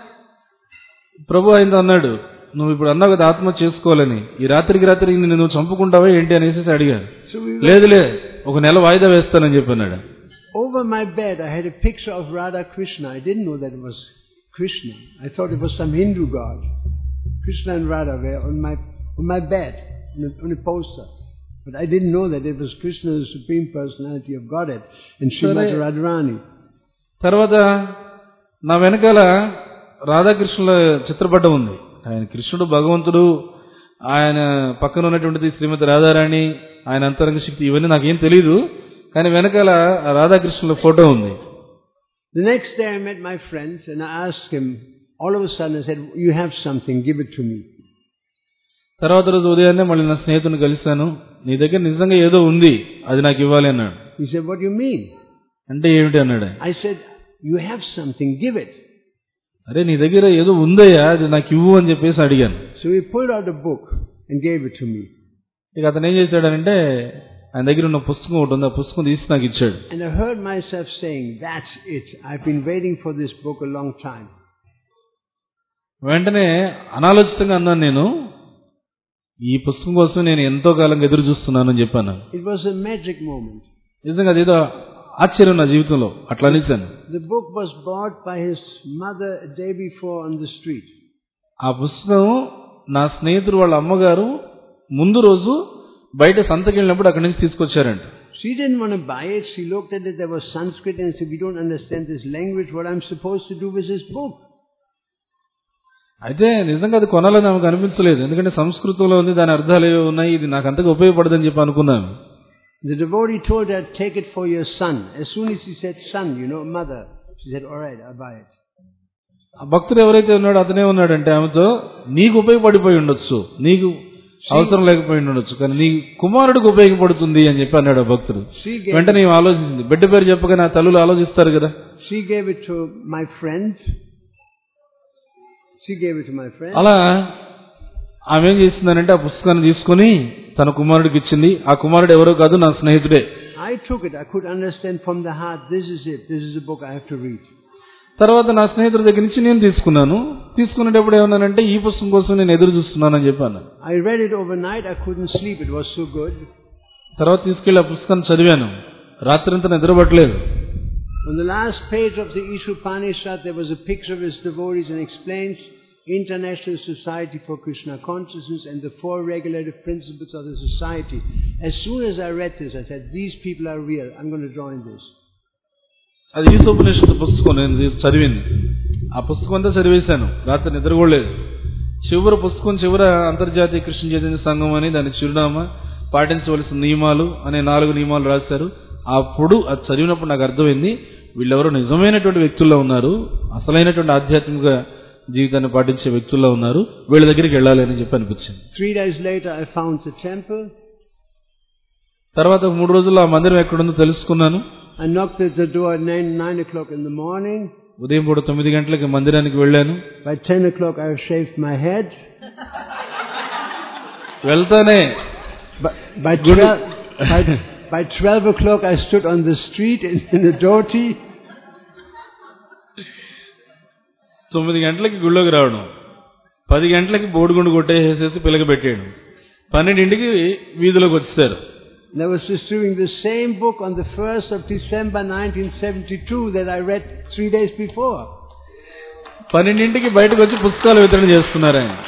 ప్రభు ఆయనతో అన్నాడు, నువ్వు ఇప్పుడు అన్నావు కదా ఆత్మహత్య చేసుకోవాలని, ఈ రాత్రికి రాత్రి నువ్వు చంపుకుంటావా ఏంటి అనేసి అడిగాను. లేదులే, ఒక నెల వాయిదా వేస్తానని చెప్పన్నాడు. Over my bed I had a picture of Radha Krishna. I didn't know that it was Krishna. I thought it was some Hindu god. Krishna and Radha were on my on my bed on a, on a poster. But I didn't know that it was Krishna, the Supreme Personality of Godhead, and Srimati Radharani. తర్వాత నా వెనకాల రాధాకృష్ణుల చిత్రపటం ఉంది. ఆయన కృష్ణుడు భగవంతుడు, ఆయన పక్కన ఉన్నటువంటిది శ్రీమతి రాధారాణి, ఆయన అంతరంగ శక్తి, ఇవన్నీ నాకేం తెలియదు, కానీ వెనకాల రాధాకృష్ణుల ఫోటో ఉంది. The next day I met my friend and I asked him, all of a sudden I said, "You have something, give it to me." తర్వాత రోజు ఉదయాన్నే మళ్ళీ నా స్నేహితుని కలిశాను. నీ దగ్గర నిజంగా ఏదో ఉంది, అది నాకు ఇవ్వాలి అన్నాడు. He said, "What do you mean?" అంటే ఏమిటి అన్నాడు. I said, "You have something, give it." అరే నీ దగ్గర ఏదో ఉందయ్యా అది నాకు ఇవ్వు అని చెప్పేసి అడిగాను. So he pulled out a book and gave it to me. ఇక అతను ఏం చేశాడంటే ఆయన దగ్గర ఉన్న పుస్తకం ఒకటి ఉంది, ఆ పుస్తకం తీసి నాకు ఇచ్చాడు. And I heard myself saying, that's it. I've been waiting for this book a long time. వెంటనే అనాలోచితంగా అన్నాను, నేను ఈ పుస్తకం కోసం నేను ఎంతో కాలంగా ఎదురు చూస్తున్నాను అని చెప్పాను. It was a magic moment. నిజంగా అదేదో ఆశ్చర్యం నా జీవితంలో అట్లా అనేసాను. The book was bought by his mother a day before on the street. ఆ పుస్తకం నా స్నేహితుడు వాళ్ళ అమ్మగారు ముందు రోజు బయట సంతకి వెళ్ళినప్పుడు అక్కడి నుంచి తీసుకొచ్చారంట. She didn't want to buy it. She looked at it. There was Sanskrit and said, we don't understand this language. What I'm supposed to do with this book? అయితే నిజంగా అది కొనాలని నాకు అనిపించలేదు, ఎందుకంటే సంస్కృతంలో ఉంది, దాని అర్థాలు ఏవో ఉన్నాయి, ఇది నాకు అంతగా ఉపయోగపడదని చెప్పి అనుకున్నాను. The devotee told her, take it for your son. As soon as he said son, you know, mother, she said, all right, I'll buy it. ఆ భక్తుడు ఎవరైతే ఉన్నాడో అతనే ఉన్నాడంటే ఆమెతో, నీకు ఉపయోగపడిపోయి ఉండొచ్చు, నీకు అవసరం లేకపోయి ఉండొచ్చు, కానీ నీ కుమారుడికి ఉపయోగపడుతుంది అని చెప్పి అన్నాడు ఆ భక్తుడు. వెంటనే ఆలోచించింది, బిడ్డ పేరు చెప్పగానే ఆ తల్లులు ఆలోచిస్తారు కదా. She gave it to my friend. She gave it to my friend. అలా ఆమె ఏం చేసిందనంటే ఆ పుస్తకాన్ని తీసుకుని తన కుమారుడికి ఇచ్చింది. ఆ కుమారుడు ఎవరో కాదు, నా స్నేహితుడే. I took it. I could understand from the heart, this is it. This is a book I have to read. తర్వాత నా స్నేహితుడి దగ్గర నుంచి నేను తీసుకున్నాను. తీసుకునేటప్పుడు ఏమన్నానంటే ఈ పుస్తకం కోసం నేను ఎదురు చూస్తున్నానని చెప్పాను. I read it overnight. I couldn't sleep. It was so good. తర్వాత తీసుకెళ్లి ఆ పుస్తకాన్ని చదివాను. రాత్రంతా నిద్రపట్టలేదు. On the last page of the Ishopanishad, there was a picture of his devotees and explains International Society for Krishna Consciousness and the four regulative principles of the society. As soon as I read this, I said, these people are real. I'm going to join this. అది ఈశోపనిషత్తు పుస్తకం నేను చదివింది. ఆ పుస్తకం అంతా చదివేశాను. రాత్రి నిద్రపోలేదు. చివరి పుస్తకం చివర అంతర్జాతీయ కృష్ణ చైతన్య సంఘం అని దాని చిరునామా, పాటించవలసిన నియమాలు అనే నాలుగు నియమాలు రాశారు. అప్పుడు అది చదివినప్పుడు నాకు అర్థమైంది, వీళ్ళెవరో నిజమైనటువంటి వ్యక్తుల్లో ఉన్నారు, అసలైనటువంటి ఆధ్యాత్మిక జీవితాన్ని పాటించే వ్యక్తుల్లో ఉన్నారు, వీళ్ళ దగ్గరికి వెళ్ళాలి అని చెప్పి అనిపించింది. Three days later, I found the temple. తర్వాత మూడు రోజుల్లో ఆ మందిరం ఎక్కడుందో తెలుసుకున్నాను. I knocked at the door at nine, nine o'clock in the morning. ఉదయం పూట తొమ్మిది గంటలకి మందిరానికి వెళ్ళాను. By ten o'clock, I shaved my head. వెళ్తానే By, by, twelve, by, by twelve o'clock, I stood on the street in, in a dhoti. తొమ్మిది గంటలకి గుళ్ళోకి రావడం, పది గంటలకి బోడిగుండు కొట్టేసేసి పిల్లకి పెట్టాడు, పన్నెండింటికి వీధిలోకి వచ్చేసారు. And I was distributing the same book on the first of December nineteen seventy-two that I read three days before. పన్నెండింటికి బయటకు వచ్చి పుస్తకాలు వితరణ చేస్తున్నారు ఆయన.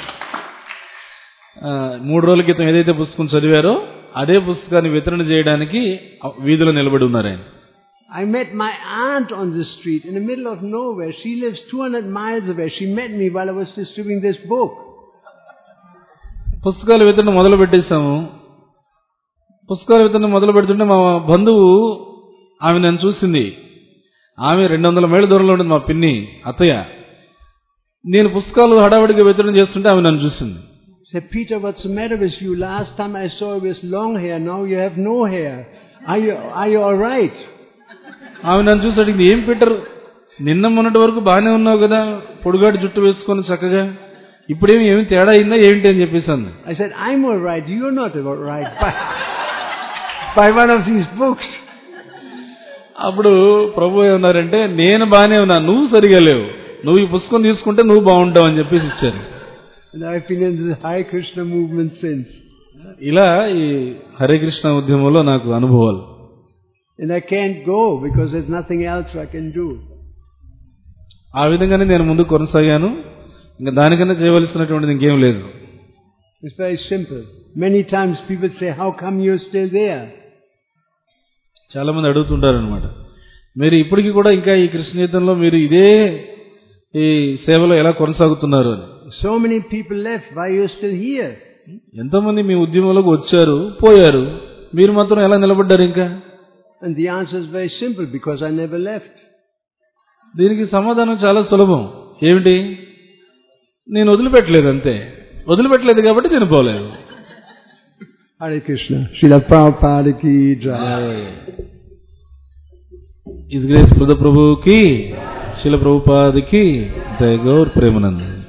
మూడు రోజుల క్రితం ఏదైతే పుస్తకం చదివారో అదే పుస్తకాన్ని వితరణ చేయడానికి వీధిలో నిలబడి ఉన్నారు ఆయన. I met my aunt on the street in the middle of nowhere. She lives two hundred miles away. She met me while I was distributing this book. పుస్తకాల వితరణ మొదలు పెట్టేశాము. పుస్తకాల వితరణ మొదలు పెడుతుంటే మా బంధువు ఆమె నన్ను చూసింది. ఆమె రెండు వందల మైళ్ళ దూరంలో ఉంటుంది, మా పిన్ని అత్తయ్య. నేను పుస్తకాలు హడావిడిగా వితరణ చేస్తుంటే ఆమె నన్ను చూసింది. Said, Peter, what's the matter with you? Last time I saw you with long hair. Now you have no hair. Are you, are you all right? ఆమె నన్ను చూసి అడిగింది, ఏం పీటర్, నిన్న మొన్నటి వరకు బాగానే ఉన్నావు కదా, పొడుగాటి జుట్టు వేసుకొని చక్కగా, ఇప్పుడేమి ఏమి తేడా అయిందా ఏంటి అని చెప్పేసాను. I said, I'm all right. You're not all right. By, by one of these books. అప్పుడు ప్రభు ఏమన్నారంటే, నేను బాగానే ఉన్నా, నువ్వు సరిగా లేవు, నువ్వు ఈ పుస్తకం తీసుకుంటే నువ్వు బాగుంటావు అని చెప్పేసి ఇచ్చారు. And I've been in the Hare Krishna movement since. ఇలా ఈ హరే కృష్ణ ఉద్యమంలో నాకు అనుభవాలు. And I can't go because there's nothing else I can do. ఆ విధంగానే నేను ముందు కొనసాగాను. ఇంకా దానికన్నా చేయవలసినటువంటిది ఇంకేం లేదు. It's very simple. Many times people say, how come you're still there? చాలా మంది అడుగుతుంటారు అనమాట, మీరు ఇప్పటికీ కూడా ఇంకా ఈ కృష్ణ చైతన్యంలో మీరు ఇదే ఈ సేవలో ఎలా కొనసాగుతున్నారు అని. So many people left. Why are you still here? ఎంతోమంది మీ ఉద్యమంలోకి వచ్చారు, పోయారు, మీరు మాత్రం ఎలా నిలబడ్డారు ఇంకా? And the answer is very simple, because I never left. దీనికి సమాధానం చాలా సులభం. ఏమిటి? నేను వదిలిపెట్టలేదు, అంతే. వదిలిపెట్టలేదు కాబట్టి నేను పోలేదు. Hare Krishna. Srila Prabhupada ki jai. His Grace Buddha Prabhu ki శిల ప్రభుపాదికి జయ గౌర్ ప్రేమనంద.